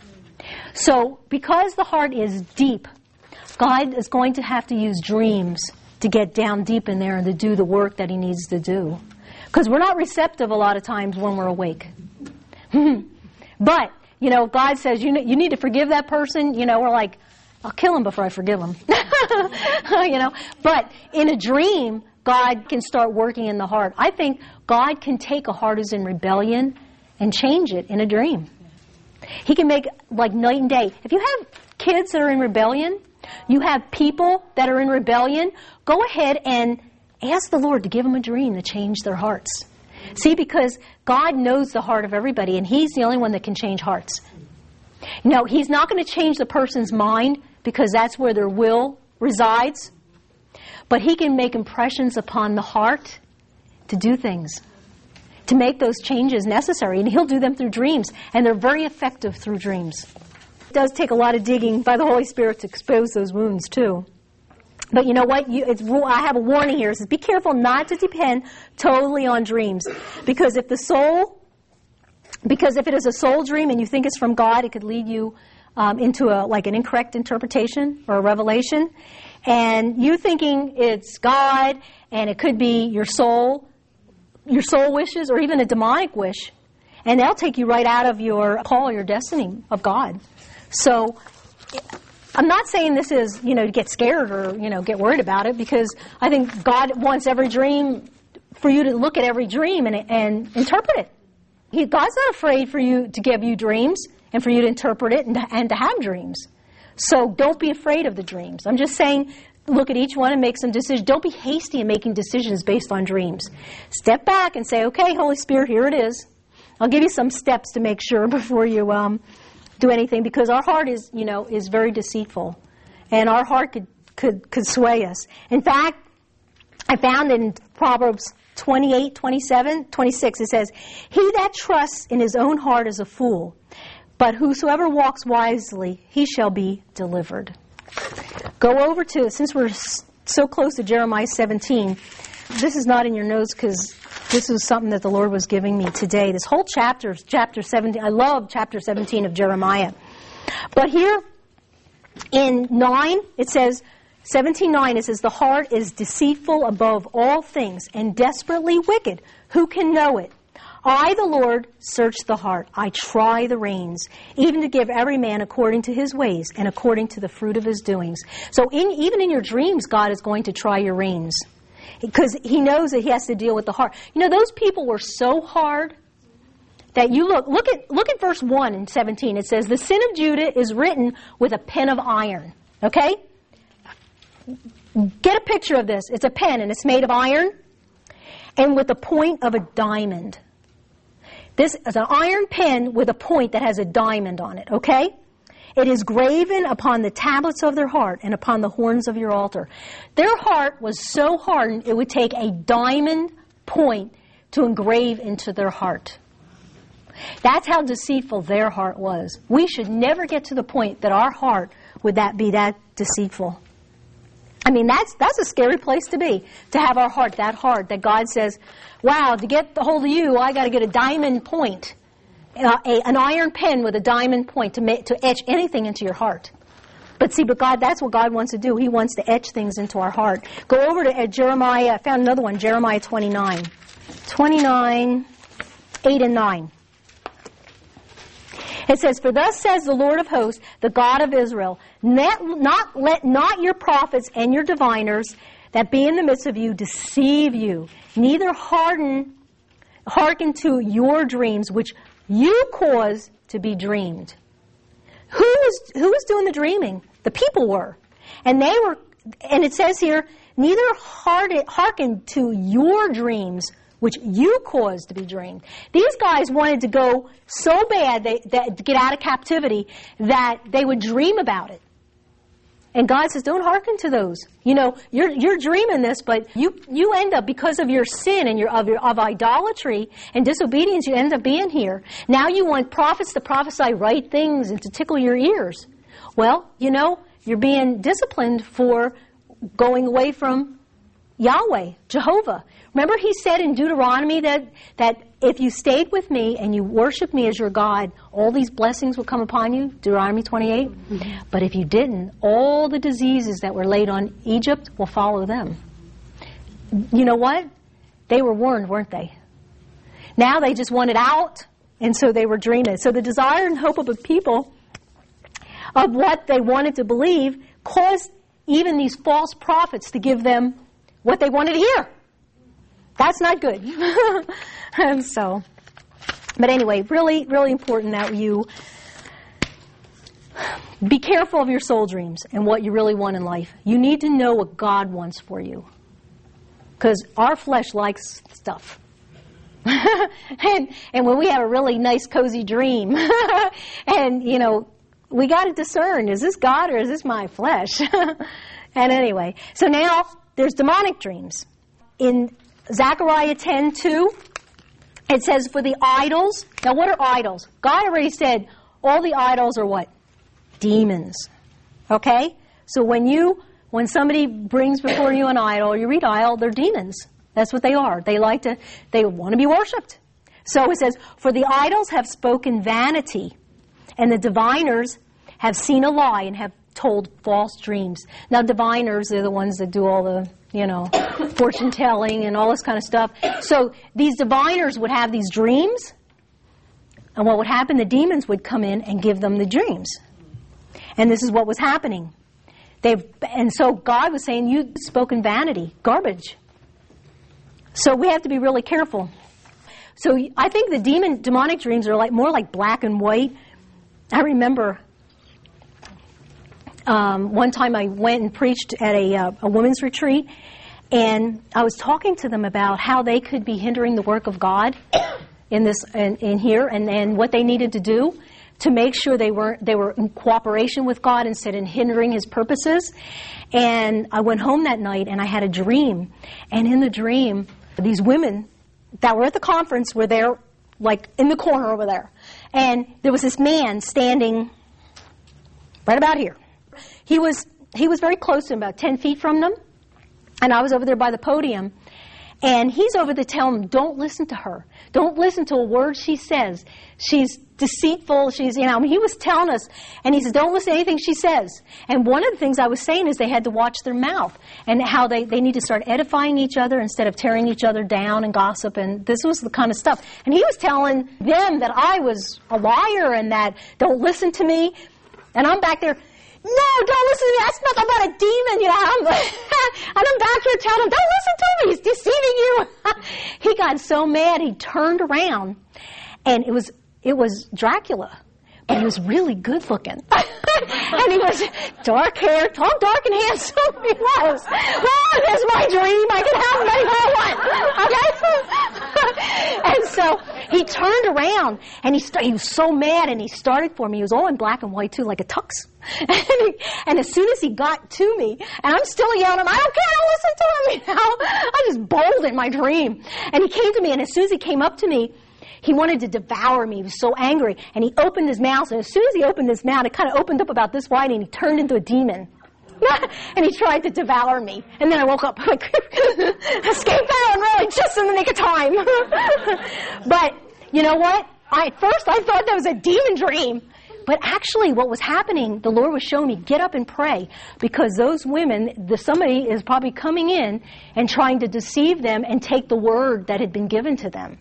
So, because the heart is deep, God is going to have to use dreams to get down deep in there and to do the work that He needs to do. Because we're not receptive a lot of times when we're awake. But, you know, God says, you, you need to forgive that person. You know, we're like, I'll kill him before I forgive him. You know, but in a dream, God can start working in the heart. I think God can take a heart that's in rebellion and change it in a dream. He can make like night and day. If you have kids that are in rebellion, you have people that are in rebellion, go ahead and ask the Lord to give them a dream to change their hearts. See, because God knows the heart of everybody, and He's the only one that can change hearts. No, He's not going to change the person's mind, because that's where their will resides. But He can make impressions upon the heart to do things, to make those changes necessary. And He'll do them through dreams. And they're very effective through dreams. It does take a lot of digging by the Holy Spirit to expose those wounds, too. But you know what? You, it's, I have a warning here. It says, be careful not to depend totally on dreams. Because if the soul, because if it is a soul dream and you think it's from God, it could lead you Um, into a like an incorrect interpretation or a revelation, and you thinking it's God, and it could be your soul, your soul wishes, or even a demonic wish, and they'll take you right out of your call, your destiny of God. So I'm not saying this is, you know, to get scared or, you know, get worried about it, because I think God wants every dream for you to look at every dream and, and interpret it. He, God's not afraid for you to give you dreams and for you to interpret it and to, and to have dreams. So don't be afraid of the dreams. I'm just saying, look at each one and make some decisions. Don't be hasty in making decisions based on dreams. Step back and say, okay, Holy Spirit, here it is. I'll give you some steps to make sure before you um, do anything, because our heart is, you know, is very deceitful, and our heart could, could, could sway us. In fact, I found in Proverbs twenty-eight, twenty-seven, twenty-six, it says, he that trusts in his own heart is a fool, but whosoever walks wisely, he shall be delivered. go over to, since we're so close to Jeremiah seventeen, this is not in your notes because this was something that the Lord was giving me today. This whole chapter, chapter seventeen, I love chapter seventeen of Jeremiah. But here in nine, it says, seventeen nine, it says, the heart is deceitful above all things and desperately wicked. Who can know it? I, the Lord, search the heart. I try the reins, even to give every man according to his ways and according to the fruit of his doings. So in, even in your dreams, God is going to try your reins because he knows that he has to deal with the heart. You know, those people were so hard that you look, look at, look at verse one in seventeen. It says, the sin of Judah is written with a pen of iron. Okay? Get a picture of this. It's a pen and it's made of iron and with the point of a diamond. This is an iron pen with a point that has a diamond on it, okay? It is graven upon the tablets of their heart and upon the horns of your altar. Their heart was so hardened, it would take a diamond point to engrave into their heart. That's how deceitful their heart was. We should never get to the point that our heart would that be that deceitful. I mean, that's that's a scary place to be, to have our heart that hard, that God says, wow, to get a hold of you, I got to get a diamond point, uh, a, an iron pen with a diamond point to, make, to etch anything into your heart. But see, but God, that's what God wants to do. He wants to etch things into our heart. Go over to uh, Jeremiah, I found another one, Jeremiah twenty-nine. twenty-nine, eight and nine. It says, for thus says the Lord of hosts, the God of Israel, not, not, let not your prophets and your diviners that be in the midst of you deceive you, neither harden, hearken to your dreams, which you cause to be dreamed. Who was, who was doing the dreaming? The people were. And they were, and it says here, neither hearken, hearken to your dreams, which you caused to be dreamed. These guys wanted to go so bad they, that, to get out of captivity that they would dream about it. And God says, don't hearken to those. You know, you're you're dreaming this, but you you end up, because of your sin and your of, your, of idolatry and disobedience, you end up being here. Now you want prophets to prophesy right things and to tickle your ears. Well, you know, you're being disciplined for going away from Yahweh, Jehovah. Remember he said in Deuteronomy that, that if you stayed with me and you worshiped me as your God, all these blessings will come upon you, Deuteronomy twenty-eight. Mm-hmm. But if you didn't, all the diseases that were laid on Egypt will follow them. You know what? They were warned, weren't they? Now they just wanted out, and so they were dreaming. So the desire and hope of a people of what they wanted to believe caused even these false prophets to give them what they wanted to hear. That's not good. And so, but anyway, really, really important that you be careful of your soul dreams and what you really want in life. You need to know what God wants for you. Because our flesh likes stuff. and, and when we have a really nice, cozy dream, and, you know, we got to discern, is this God or is this my flesh? And anyway, so now there's demonic dreams. In Zechariah ten two, it says, for the idols. Now, what are idols? God already said all the idols are what? Demons. Okay? So when you, when somebody brings before you an idol, you read idol, they're demons. That's what they are. They like to, they want to be worshipped. So it says, for the idols have spoken vanity, and the diviners have seen a lie and have told false dreams. Now, diviners are the ones that do all the, you know, fortune telling and all this kind of stuff. So these diviners would have these dreams, and what would happen, the demons would come in and give them the dreams. And this is what was happening. They've, and so God was saying, you've spoken vanity, garbage. So we have to be really careful. So I think the demon, demonic dreams are like more like black and white. I remember um, one time I went and preached at a, uh, a women's retreat, and I was talking to them about how they could be hindering the work of God in this in, in here, and, and what they needed to do to make sure they were they were in cooperation with God instead of hindering His purposes. And I went home that night and I had a dream, and in the dream, these women that were at the conference were there, like in the corner over there, and there was this man standing right about here. He was he was very close to him, about ten feet from them. And I was over there by the podium. And he's over there telling them, don't listen to her. Don't listen to a word she says. She's deceitful. She's, you know, I mean, he was telling us. And he says, don't listen to anything she says. And one of the things I was saying is they had to watch their mouth and how they, they need to start edifying each other instead of tearing each other down and gossip. And this was the kind of stuff. And he was telling them that I was a liar and that don't listen to me. And I'm back there, no, don't listen to me. That's nothing but a demon. You know, I'm, and I'm back here telling him, don't listen to him. He's deceiving you. He got so mad, he turned around, and it was it was Dracula, but he was really good looking. And he was dark hair, tall, dark, and handsome. He was. Oh, there's my dream. I can have many more one. Okay? And so he turned around, and he st- he was so mad, and he started for me. He was all in black and white, too, like a tux. And, he, and as soon as he got to me, and I'm still yelling, I don't care, don't listen to him. You know? I just bowled in my dream. And he came to me, and as soon as he came up to me, he wanted to devour me. He was so angry. And he opened his mouth, and as soon as he opened his mouth, it kind of opened up about this wide, and he turned into a demon. And he tried to devour me. And then I woke up, like, escaped out really just in the nick of time. But you know what? I, at first, I thought that was a demon dream. But actually, what was happening, the Lord was showing me, get up and pray. Because those women, the, somebody is probably coming in and trying to deceive them and take the word that had been given to them.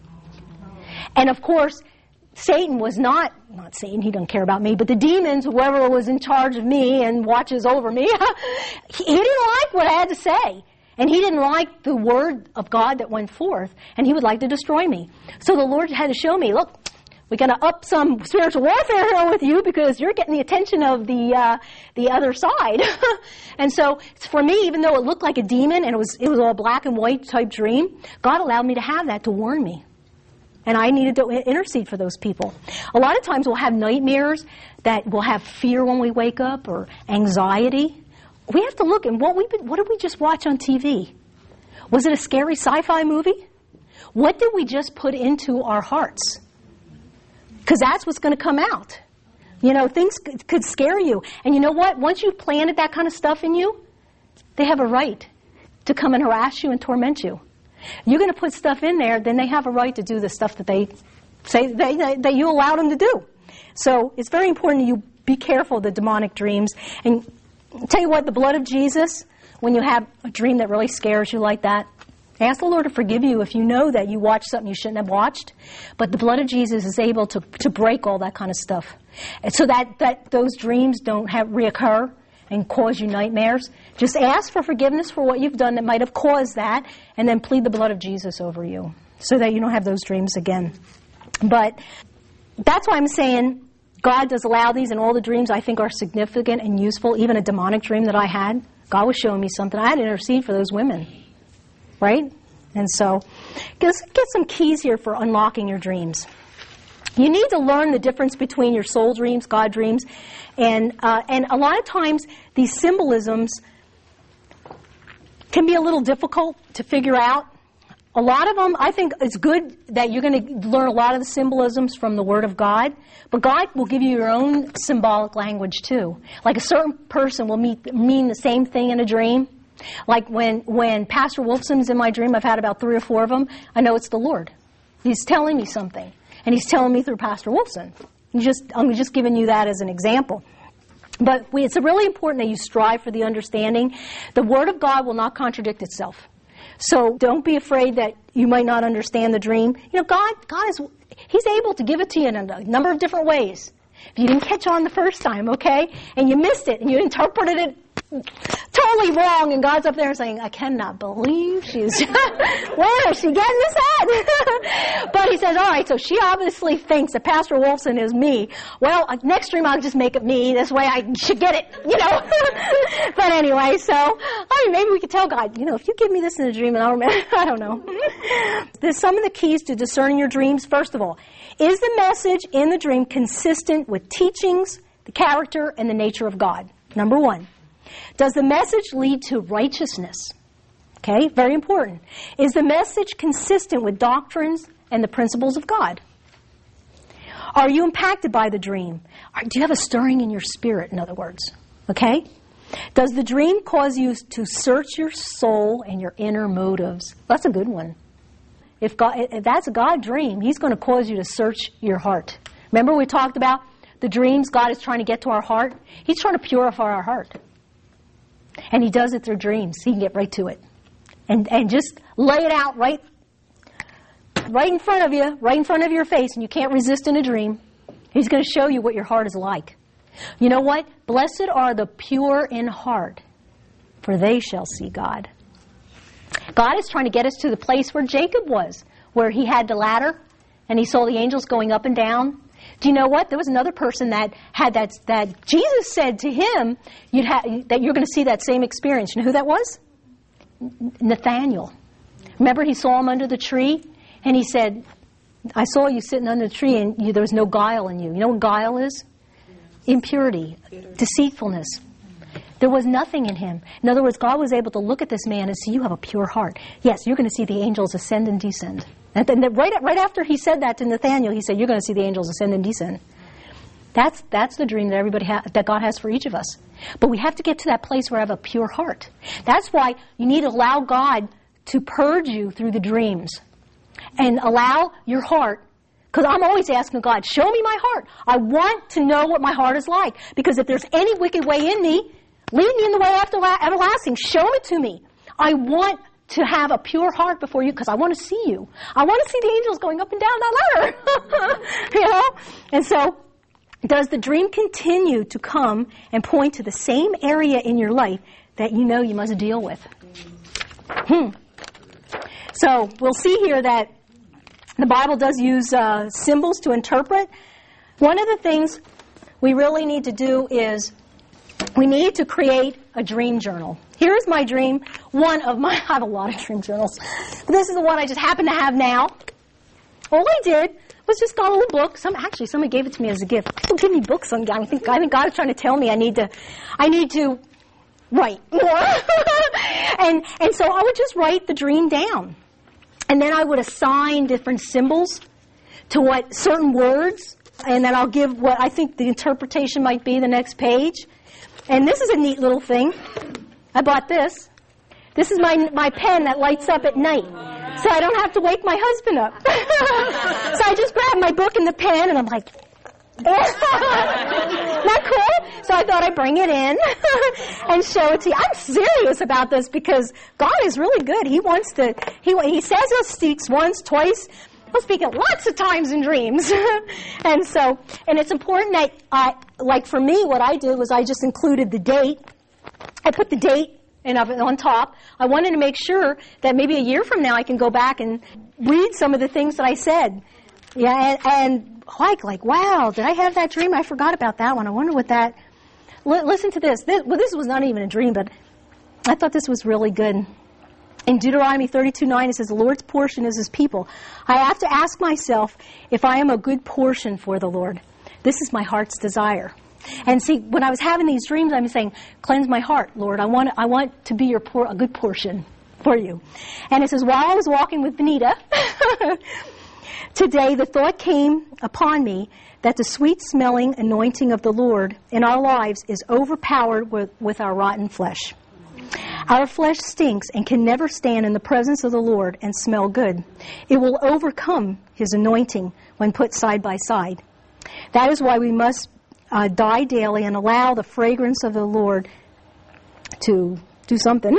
And of course, Satan was not, not Satan, he doesn't care about me, but the demons, whoever was in charge of me and watches over me, he didn't like what I had to say. And he didn't like the word of God that went forth. And he would like to destroy me. So the Lord had to show me, look, we're going to up some spiritual warfare here with you because you're getting the attention of the uh, the other side. And so for me, even though it looked like a demon and it was it was all black and white type dream, God allowed me to have that to warn me. And I needed to intercede for those people. A lot of times we'll have nightmares that will have fear when we wake up or anxiety. We have to look at what we what did we just watch on T V? Was it a scary sci-fi movie? What did we just put into our hearts? Because that's what's going to come out. You know, things could scare you. And you know what? Once you've planted that kind of stuff in you, they have a right to come and harass you and torment you. You're going to put stuff in there, then they have a right to do the stuff that they say they, they, that you allow them to do. So it's very important that you be careful of the demonic dreams. And I'll tell you what, the blood of Jesus, when you have a dream that really scares you like that, ask the Lord to forgive you if you know that you watched something you shouldn't have watched. But the blood of Jesus is able to, to break all that kind of stuff. And so that, that those dreams don't have reoccur and cause you nightmares. Just ask for forgiveness for what you've done that might have caused that, and then plead the blood of Jesus over you so that you don't have those dreams again. But that's why I'm saying God does allow these, and all the dreams I think are significant and useful. Even a demonic dream that I had, God was showing me something. I had to intercede for those women. Right? And so, let's get some keys here for unlocking your dreams. You need to learn the difference between your soul dreams, God dreams, and uh, and a lot of times these symbolisms can be a little difficult to figure out. A lot of them, I think it's good that you're going to learn a lot of the symbolisms from the Word of God, but God will give you your own symbolic language too. Like a certain person will meet, mean the same thing in a dream. Like when, when Pastor Wolfson's in my dream, I've had about three or four of them, I know it's the Lord. He's telling me something. And he's telling me through Pastor Wolfson. You just, I'm just giving you that as an example. But we, it's really important that you strive for the understanding. The Word of God will not contradict itself. So don't be afraid that you might not understand the dream. You know, God, God is, He's able to give it to you in a number of different ways. If you didn't catch on the first time, okay, and you missed it, and you interpreted it totally wrong, and God's up there saying, I cannot believe she's, where is she getting this at? But He says, all right, so she obviously thinks that Pastor Wolfson is me. Well, next dream I'll just make it me. This way I should get it, you know. But anyway, so, I mean, maybe we could tell God, you know, if you give me this in a dream, and I'll remember, I don't know. There's some of the keys to discerning your dreams. First of all, is the message in the dream consistent with teachings, the character, and the nature of God? Number one. Does the message lead to righteousness? Okay, very important. Is the message consistent with doctrines and the principles of God? Are you impacted by the dream? Or do you have a stirring in your spirit, in other words? Okay? Does the dream cause you to search your soul and your inner motives? That's a good one. If, God, if that's a God dream, He's going to cause you to search your heart. Remember we talked about the dreams God is trying to get to our heart? He's trying to purify our heart. And He does it through dreams. He can get right to it. And and just lay it out right, right in front of you, right in front of your face, and you can't resist in a dream. He's going to show you what your heart is like. You know what? Blessed are the pure in heart, for they shall see God. God is trying to get us to the place where Jacob was, where he had the ladder, and he saw the angels going up and down. Do you know what? There was another person that had that, that Jesus said to him you'd ha- that you're going to see that same experience. You know who that was? Nathaniel. Remember, he saw him under the tree, and he said, I saw you sitting under the tree, and you, there was no guile in you. You know what guile is? Impurity, deceitfulness. There was nothing in him. In other words, God was able to look at this man and see, you have a pure heart. Yes, you're going to see the angels ascend and descend. And then right, right after he said that to Nathaniel, he said, you're going to see the angels ascend and descend. That's that's the dream that everybody ha- that God has for each of us. But we have to get to that place where I have a pure heart. That's why you need to allow God to purge you through the dreams. And allow your heart, because I'm always asking God, show me my heart. I want to know what my heart is like. Because if there's any wicked way in me, lead me in the way after everlasting. Show it to me. I want to have a pure heart before you because I want to see you. I want to see the angels going up and down that ladder. You know? And so, does the dream continue to come and point to the same area in your life that you know you must deal with? Hmm. So, we'll see here that the Bible does use uh, symbols to interpret. One of the things we really need to do is we need to create a dream journal. Here is my dream. One of my, I have a lot of dream journals. But this is the one I just happen to have now. All I did was just got a little book. Some actually somebody gave it to me as a gift. People give me books on I think I think God is trying to tell me I need to I need to write more. and and so I would just write the dream down. And then I would assign different symbols to what certain words, and then I'll give what I think the interpretation might be the next page. And this is a neat little thing. I bought this. This is my my pen that lights up at night, so I don't have to wake my husband up. So I just grab my book and the pen, and I'm like, not cool? So I thought I'd bring it in and show it to you. I'm serious about this because God is really good. He wants to, he, he says he'll speak once, twice. He'll speak it lots of times in dreams. And so, and it's important that I, like for me, what I did was I just included the date. I put the date and on top. I wanted to make sure that maybe a year from now I can go back and read some of the things that I said. Yeah, and, and like, like, wow, did I have that dream? I forgot about that one. I wonder what that... L- listen to this. this. Well, this was not even a dream, but I thought this was really good. In Deuteronomy thirty-two nine, it says, the Lord's portion is His people. I have to ask myself if I am a good portion for the Lord. This is my heart's desire. And see, when I was having these dreams, I'm saying, cleanse my heart, Lord. I want I want to be your por- a good portion for you. And it says, while I was walking with Benita... Today, the thought came upon me that the sweet-smelling anointing of the Lord in our lives is overpowered with, with our rotten flesh. Our flesh stinks and can never stand in the presence of the Lord and smell good. It will overcome His anointing when put side by side. That is why we must uh, die daily and allow the fragrance of the Lord to do something.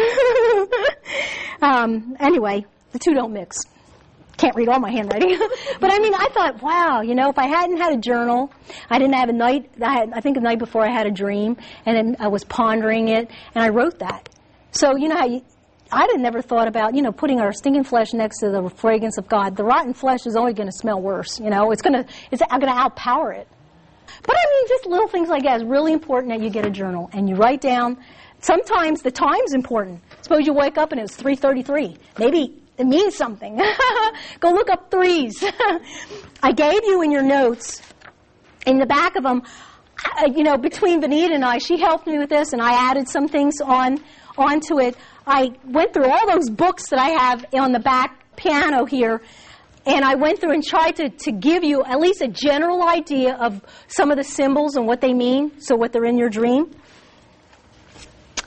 um, anyway, the two don't mix. Can't read all my handwriting. But I mean, I thought, wow, you know, if I hadn't had a journal, I didn't have a night, I, had, I think the night before I had a dream, and then I was pondering it, and I wrote that. So, you know how you, I'd have never thought about, you know, putting our stinking flesh next to the fragrance of God. The rotten flesh is only going to smell worse, you know. It's going to, it's going to outpower it. But I mean, just little things like that. It's really important that you get a journal, and you write down. Sometimes the time's important. Suppose you wake up and it's three thirty-three. Maybe it means something. Go look up threes. I gave you in your notes, in the back of them, you know, between Benita and I, she helped me with this, and I added some things on onto it. I went through all those books that I have on the back piano here, and I went through and tried to, to give you at least a general idea of some of the symbols and what they mean, so what they're in your dream.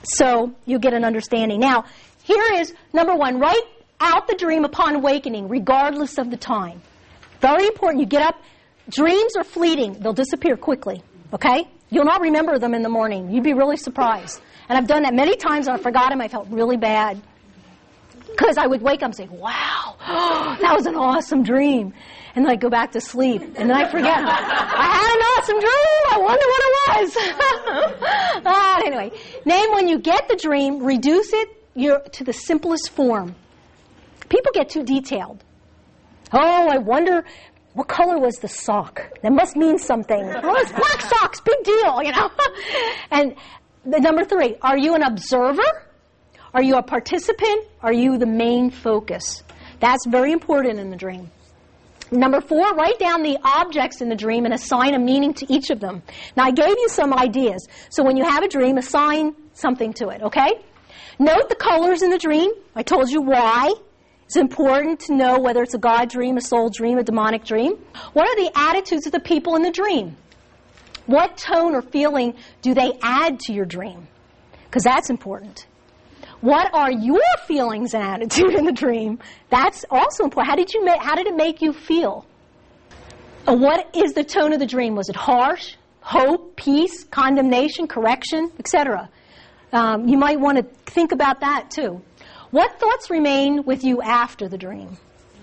So you get an understanding. Now, here is number one, write out the dream upon awakening, regardless of the time. Very important. You get up. Dreams are fleeting. They'll disappear quickly. Okay? You'll not remember them in the morning. You'd be really surprised. And I've done that many times, and I forgot them. I felt really bad. Because I would wake up and say, wow, that was an awesome dream. And then I'd go back to sleep. And then I forget. I had an awesome dream. I wonder what it was. ah, anyway, name when you get the dream, reduce it your, to the simplest form. People get too detailed. Oh, I wonder what color was the sock. That must mean something. Oh, it's black socks. Big deal, you know. And the number three, are you an observer? Are you a participant? Are you the main focus? That's very important in the dream. Number four, write down the objects in the dream and assign a meaning to each of them. Now, I gave you some ideas. So when you have a dream, assign something to it, okay? Note the colors in the dream. I told you why. It's important to know whether it's a God dream, a soul dream, a demonic dream. What are the attitudes of the people in the dream? What tone or feeling do they add to your dream? Because that's important. What are your feelings and attitude in the dream? That's also important. How did you make, how did it make you feel? Uh, what is the tone of the dream? Was it harsh, hope, peace, condemnation, correction, et cetera? Um, you might want to think about that too. What thoughts remain with you after the dream?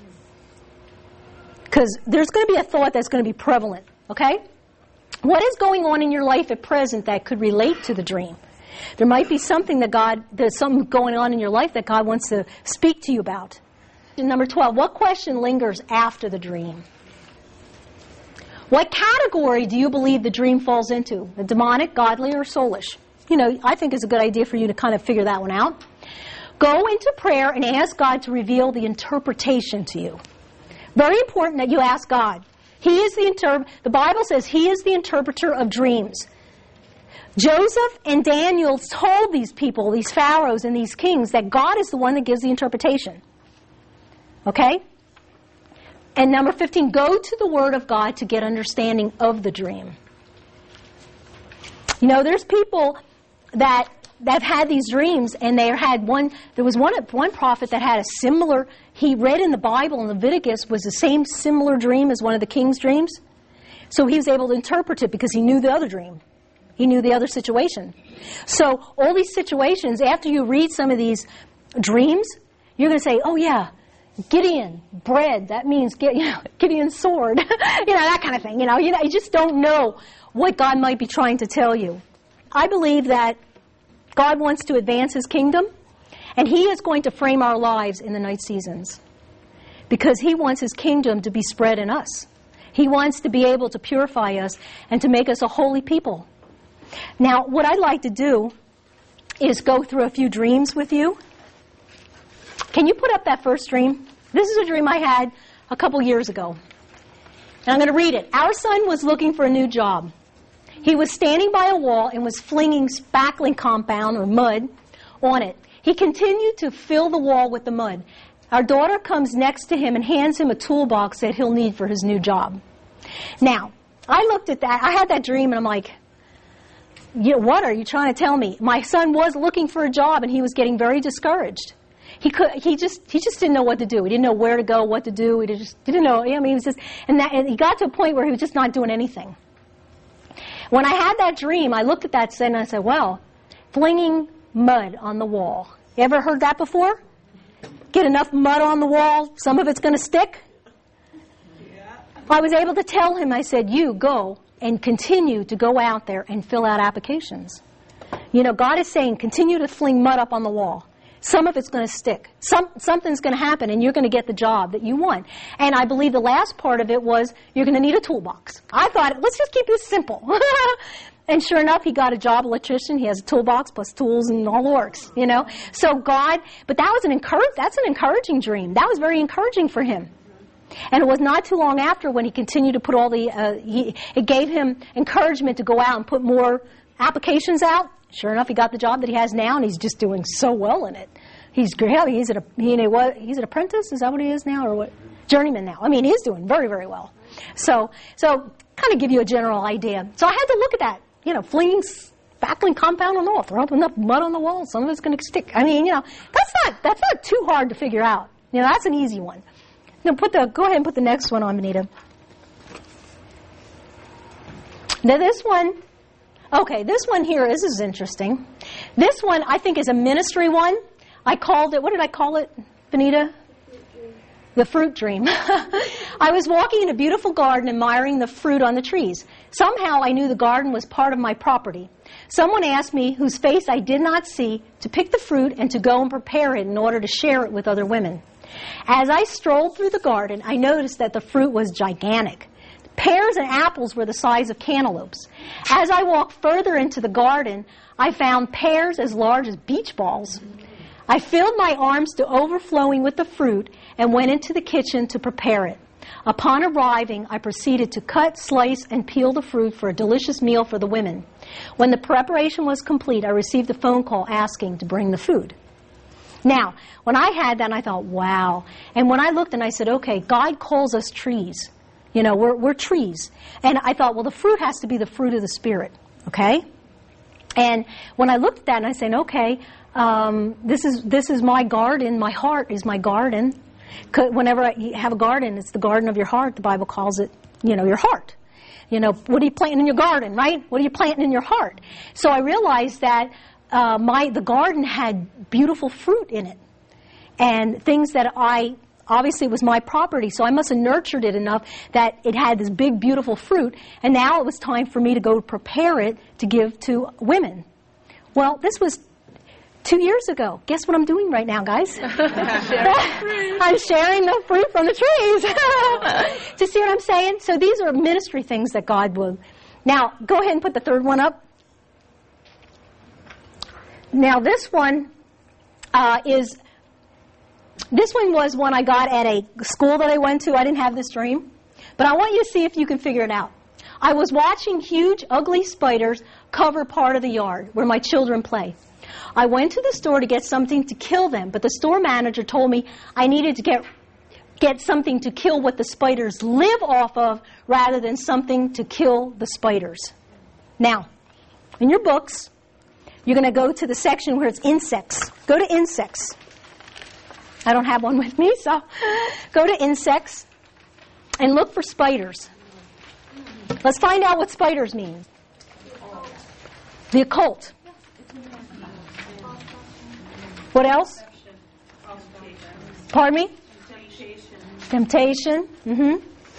Because there's going to be a thought that's going to be prevalent, okay? What is going on in your life at present that could relate to the dream? There might be something that God, there's something going on in your life that God wants to speak to you about. And number twelve, what question lingers after the dream? What category do you believe the dream falls into? The demonic, godly, or soulish? You know, I think it's a good idea for you to kind of figure that one out. Go into prayer and ask God to reveal the interpretation to you. Very important that you ask God. He is the inter- the Bible says He is the interpreter of dreams. Joseph and Daniel told these people, these pharaohs and these kings, that God is the one that gives the interpretation. Okay? And number fifteen, go to the Word of God to get understanding of the dream. You know, there's people that that have had these dreams, and they had one, there was one, one prophet that had a similar, he read in the Bible in Leviticus was the same similar dream as one of the king's dreams. So he was able to interpret it because he knew the other dream. He knew the other situation. So all these situations, after you read some of these dreams, you're going to say, oh yeah, Gideon, bread, that means get, you know, Gideon's sword. you know, that kind of thing. You know, you know, you just don't know what God might be trying to tell you. I believe that God wants to advance His kingdom, and He is going to frame our lives in the night seasons because He wants His kingdom to be spread in us. He wants to be able to purify us and to make us a holy people. Now, what I'd like to do is go through a few dreams with you. Can you put up that first dream? This is a dream I had a couple years ago. And I'm going to read it. Our son was looking for a new job. He was standing by a wall and was flinging spackling compound or mud on it. He continued to fill the wall with the mud. Our daughter comes next to him and hands him a toolbox that he'll need for his new job. Now, I looked at that. I had that dream, and I'm like, you know, what are you trying to tell me? My son was looking for a job, and he was getting very discouraged. He could, he just, he just didn't know what to do. He didn't know where to go, what to do. He just didn't know. I mean, he was just, and, that, and he got to a point where he was just not doing anything. When I had that dream, I looked at that and I said, well, flinging mud on the wall. You ever heard that before? Get enough mud on the wall, some of it's going to stick. Yeah. I was able to tell him, I said, you go and continue to go out there and fill out applications. You know, God is saying, continue to fling mud up on the wall. Some of it's going to stick. Some, something's going to happen, and you're going to get the job that you want. And I believe the last part of it was, you're going to need a toolbox. I thought, let's just keep this simple. And sure enough, he got a job, electrician. He has a toolbox plus tools and all works, you know. So God, but that was an encourage, that's an encouraging dream. That was very encouraging for him. And it was not too long after when he continued to put all the, uh, he, it gave him encouragement to go out and put more applications out. Sure enough, he got the job that he has now, and he's just doing so well in it. He's great. He's at a, you know, what, he's an apprentice. Is that what he is now, or what? Journeyman now. I mean, he's doing very, very well. So, so kind of give you a general idea. So I had to look at that. You know, flinging backling compound and all. Throw up enough mud on the wall, some of it's going to stick. I mean, you know, that's not that's not too hard to figure out. You know, that's an easy one. Now put the go ahead and put the next one on, Benita. Now this one, okay, this one here, this is interesting. This one I think is a ministry one. I called it, what did I call it, Benita? The fruit dream. I was walking in a beautiful garden admiring the fruit on the trees. Somehow I knew the garden was part of my property. Someone asked me, whose face I did not see, to pick the fruit and to go and prepare it in order to share it with other women. As I strolled through the garden, I noticed that the fruit was gigantic. Pears and apples were the size of cantaloupes. As I walked further into the garden, I found pears as large as beach balls. I filled my arms to overflowing with the fruit and went into the kitchen to prepare it. Upon arriving, I proceeded to cut, slice, and peel the fruit for a delicious meal for the women. When the preparation was complete, I received a phone call asking to bring the food. Now, when I had that, I thought, wow. And when I looked and I said, okay, God calls us trees. You know, we're, we're trees. And I thought, well, the fruit has to be the fruit of the Spirit, okay? And when I looked at that and I said, okay, um, this is this is my garden. My heart is my garden. Whenever you have a garden, it's the garden of your heart. The Bible calls it, you know, your heart. You know, what are you planting in your garden, right? What are you planting in your heart? So I realized that uh, my the garden had beautiful fruit in it, and things that I obviously was my property. So I must have nurtured it enough that it had this big, beautiful fruit. And now it was time for me to go prepare it to give to women. Well, this was two years ago. Guess what I'm doing right now, guys? I'm sharing the fruit from the trees. Do you see what I'm saying? So these are ministry things that God would. Now, go ahead and put the third one up. Now, this one uh, is, this one was one I got at a school that I went to. I didn't have this dream. But I want you to see if you can figure it out. I was watching huge, ugly spiders cover part of the yard where my children play. I went to the store to get something to kill them, but the store manager told me I needed to get get something to kill what the spiders live off of rather than something to kill the spiders. Now, in your books, you're going to go to the section where it's insects. Go to insects. I don't have one with me, so go to insects and look for spiders. Let's find out what spiders mean. The occult. What else? Pardon me? Temptation. Mm-hmm.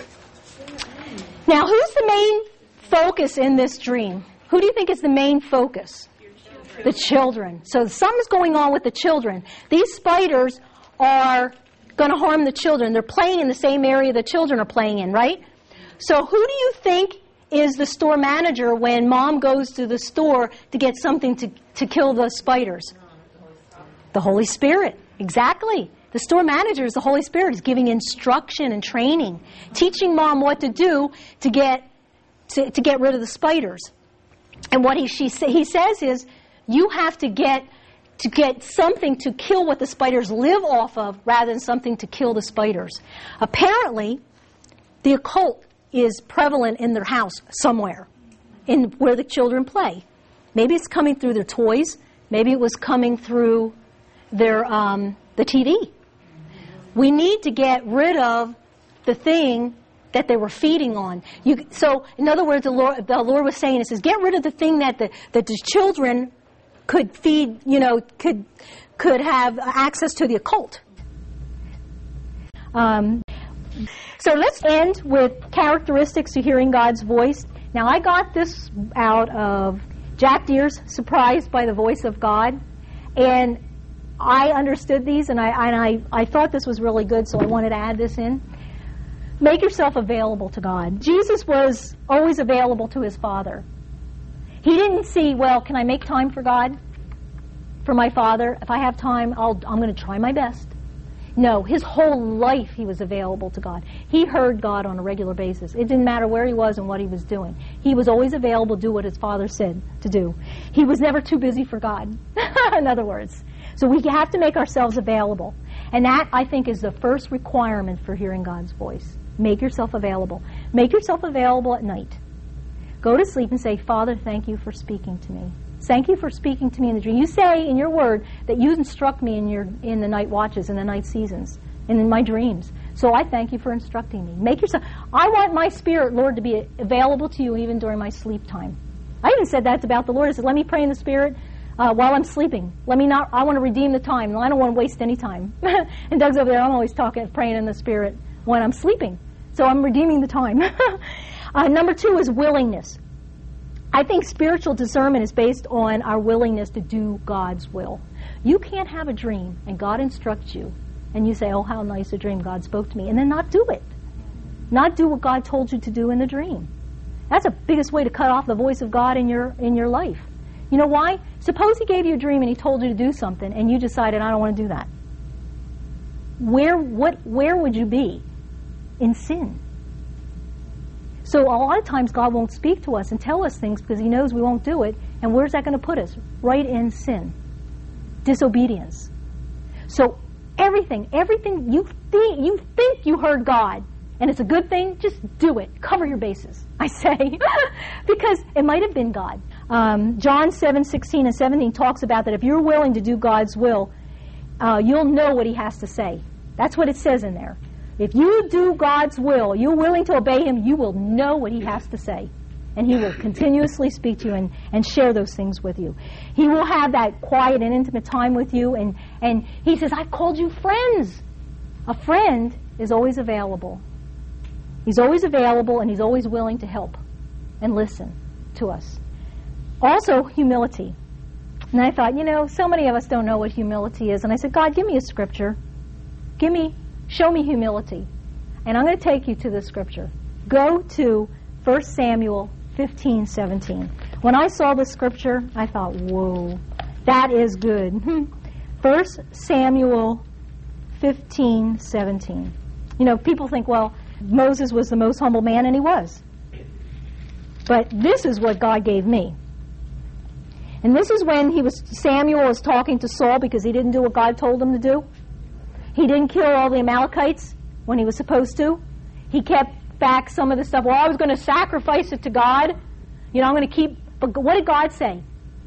Now, who's the main focus in this dream? Who do you think is the main focus? Children. The children. So something's going on with the children. These spiders are going to harm the children. They're playing in the same area the children are playing in, right? So who do you think is the store manager when mom goes to the store to get something to, to kill the spiders? The Holy Spirit. Exactly. The store manager is the Holy Spirit. Is giving instruction and training, teaching mom what to do to get to, to get rid of the spiders. And what he she he says is, you have to get to get something to kill what the spiders live off of, rather than something to kill the spiders. Apparently, the occult is prevalent in their house somewhere, in where the children play. Maybe it's coming through their toys. Maybe it was coming through their um, the T V. We need to get rid of the thing that they were feeding on. You, so, in other words, the Lord, the Lord was saying, it says, get rid of the thing that the that the children could feed, you know, could could have access to the occult. Um, so let's end with characteristics of hearing God's voice. Now, I got this out of Jack Deere's Surprised by the Voice of God, and I understood these, and I and I, I thought this was really good, so I wanted to add this in. Make yourself available to God. Jesus was always available to his Father. He didn't see, well, can I make time for God, for my Father? If I have time, I'll, I'm going to try my best. No, his whole life he was available to God. He heard God on a regular basis. It didn't matter where he was and what he was doing. He was always available to do what his Father said to do. He was never too busy for God, in other words. So we have to make ourselves available. And that, I think, is the first requirement for hearing God's voice. Make yourself available. Make yourself available at night. Go to sleep and say, Father, thank you for speaking to me. Thank you for speaking to me in the dream. You say in your word that you instruct me in your in the night watches, in the night seasons, and in my dreams. So I thank you for instructing me. Make yourself. I want my spirit, Lord, to be available to you even during my sleep time. I even said that about the Lord. I said, let me pray in the Spirit uh, while I'm sleeping. Let me not. I want to redeem the time. I don't want to waste any time. And Doug's over there. I'm always talking, praying in the Spirit when I'm sleeping. So I'm redeeming the time. uh, number two is willingness. I think spiritual discernment is based on our willingness to do God's will. You can't have a dream and God instructs you and you say, oh, how nice a dream, God spoke to me, and then not do it. Not do what God told you to do in the dream. That's the biggest way to cut off the voice of God in your in your life. You know why? Suppose He gave you a dream and He told you to do something and you decided, I don't want to do that. Where what where would you be? In sin. So a lot of times God won't speak to us and tell us things because He knows we won't do it. And where's that going to put us? Right in sin. Disobedience. So everything, everything you think, you think you heard God, and it's a good thing, just do it. Cover your bases, I say. Because it might have been God. Um, John seven sixteen and seventeen talks about that if you're willing to do God's will, uh, you'll know what He has to say. That's what it says in there. If you do God's will, you're willing to obey Him, you will know what He has to say. And He will continuously speak to you and, and share those things with you. He will have that quiet and intimate time with you. And, and He says, I've called you friends. A friend is always available. He's always available and He's always willing to help and listen to us. Also, humility. And I thought, you know, so many of us don't know what humility is. And I said, God, give me a scripture. Give me Show me humility. And I'm going to take you to the scripture. Go to First Samuel fifteen seventeen. When I saw the scripture, I thought, whoa, that is good. First Samuel fifteen seventeen. You know, people think, well, Moses was the most humble man, and he was. But this is what God gave me. And this is when he was Samuel was talking to Saul because he didn't do what God told him to do. He didn't kill all the Amalekites when he was supposed to. He kept back some of the stuff. Well, I was going to sacrifice it to God. You know, I'm going to keep... But what did God say?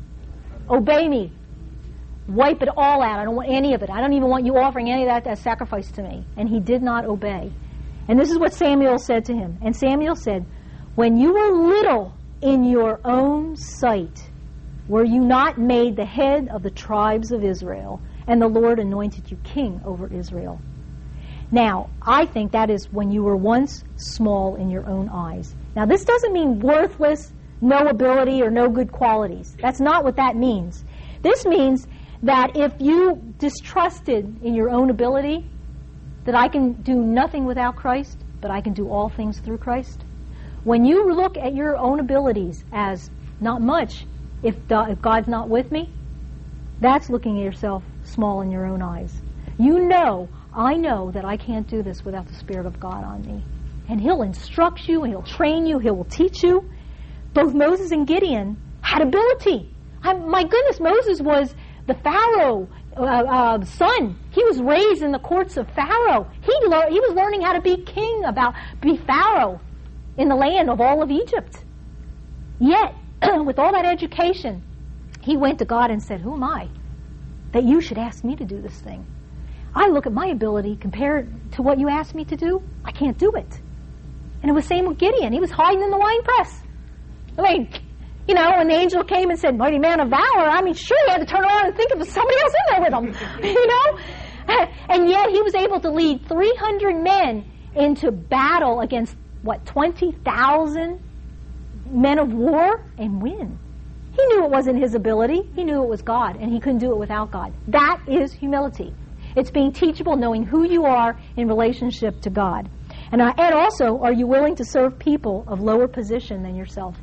Obey me. Wipe it all out. I don't want any of it. I don't even want you offering any of that as sacrifice to me. And he did not obey. And this is what Samuel said to him. And Samuel said, when you were little in your own sight, were you not made the head of the tribes of Israel? And the Lord anointed you king over Israel. Now, I think that is when you were once small in your own eyes. Now, this doesn't mean worthless, no ability, or no good qualities. That's not what that means. This means that if you distrusted in your own ability, that I can do nothing without Christ, but I can do all things through Christ. When you look at your own abilities as not much, if, if God's not with me, that's looking at yourself small in your own eyes. You know, I know that I can't do this without the Spirit of God on me. And He'll instruct you, and He'll train you, He will teach you. Both Moses and Gideon had ability. I, my goodness, Moses was the Pharaoh uh, uh, son. He was raised in the courts of Pharaoh. He, le- he was learning how to be king, about be Pharaoh in the land of all of Egypt. Yet, with all that education, he went to God and said, who am I that you should ask me to do this thing? I look at my ability compared to what you asked me to do. I can't do it. And it was the same with Gideon. He was hiding in the wine press. I mean, you know, when the angel came and said, mighty man of valor, I mean, sure, he had to turn around and think of somebody else in there with him, you know? And yet he was able to lead three hundred men into battle against, what, twenty thousand men of war and win. He knew it wasn't his ability. He knew it was God, and he couldn't do it without God. That is humility. It's being teachable, knowing who you are in relationship to God. And, uh, and also, are you willing to serve people of lower position than yourself?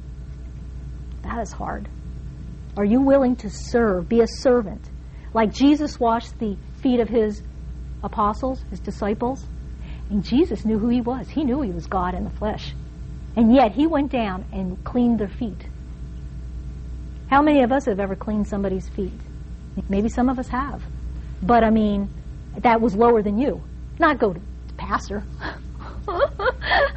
That is hard. Are you willing to serve, be a servant? Like Jesus washed the feet of his apostles, his disciples. And Jesus knew who he was. He knew he was God in the flesh. And yet, he went down and cleaned their feet. How many of us have ever cleaned somebody's feet? Maybe some of us have. But, I mean, that was lower than you. Not go to pastor.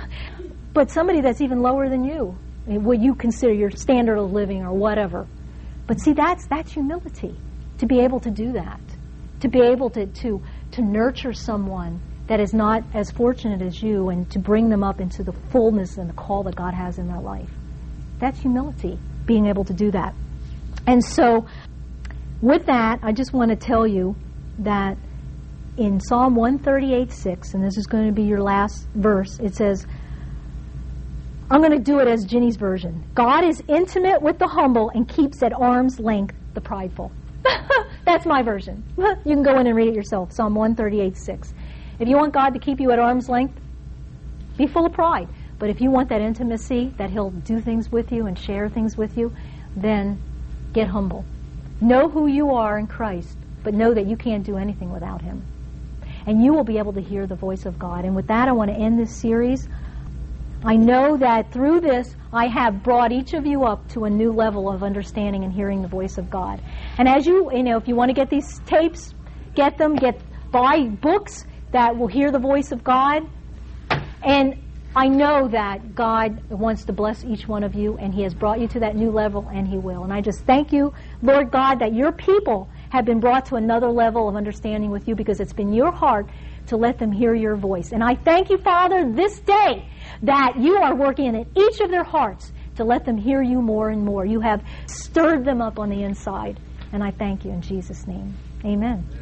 But somebody that's even lower than you, what you consider your standard of living or whatever. But see, that's that's humility, to be able to do that, to be able to, to, to nurture someone that is not as fortunate as you and to bring them up into the fullness and the call that God has in their life. That's humility, being able to do that. And so, with that, I just want to tell you that in Psalm one thirty-eight six, and this is going to be your last verse, it says, I'm going to do it as Ginny's version. God is intimate with the humble and keeps at arm's length the prideful. That's my version. You can go in and read it yourself, Psalm one thirty-eight six. If you want God to keep you at arm's length, be full of pride. But if you want that intimacy, that He'll do things with you and share things with you, then get humble. Know who you are in Christ, but know that you can't do anything without Him. And you will be able to hear the voice of God. And with that, I want to end this series. I know that through this, I have brought each of you up to a new level of understanding and hearing the voice of God. And as you, you know, if you want to get these tapes, get them, get buy books that will hear the voice of God. And I know that God wants to bless each one of you, and He has brought you to that new level, and He will. And I just thank you, Lord God, that your people have been brought to another level of understanding with you, because it's been your heart to let them hear your voice. And I thank you, Father, this day that you are working in each of their hearts to let them hear you more and more. You have stirred them up on the inside. And I thank you in Jesus' name. Amen.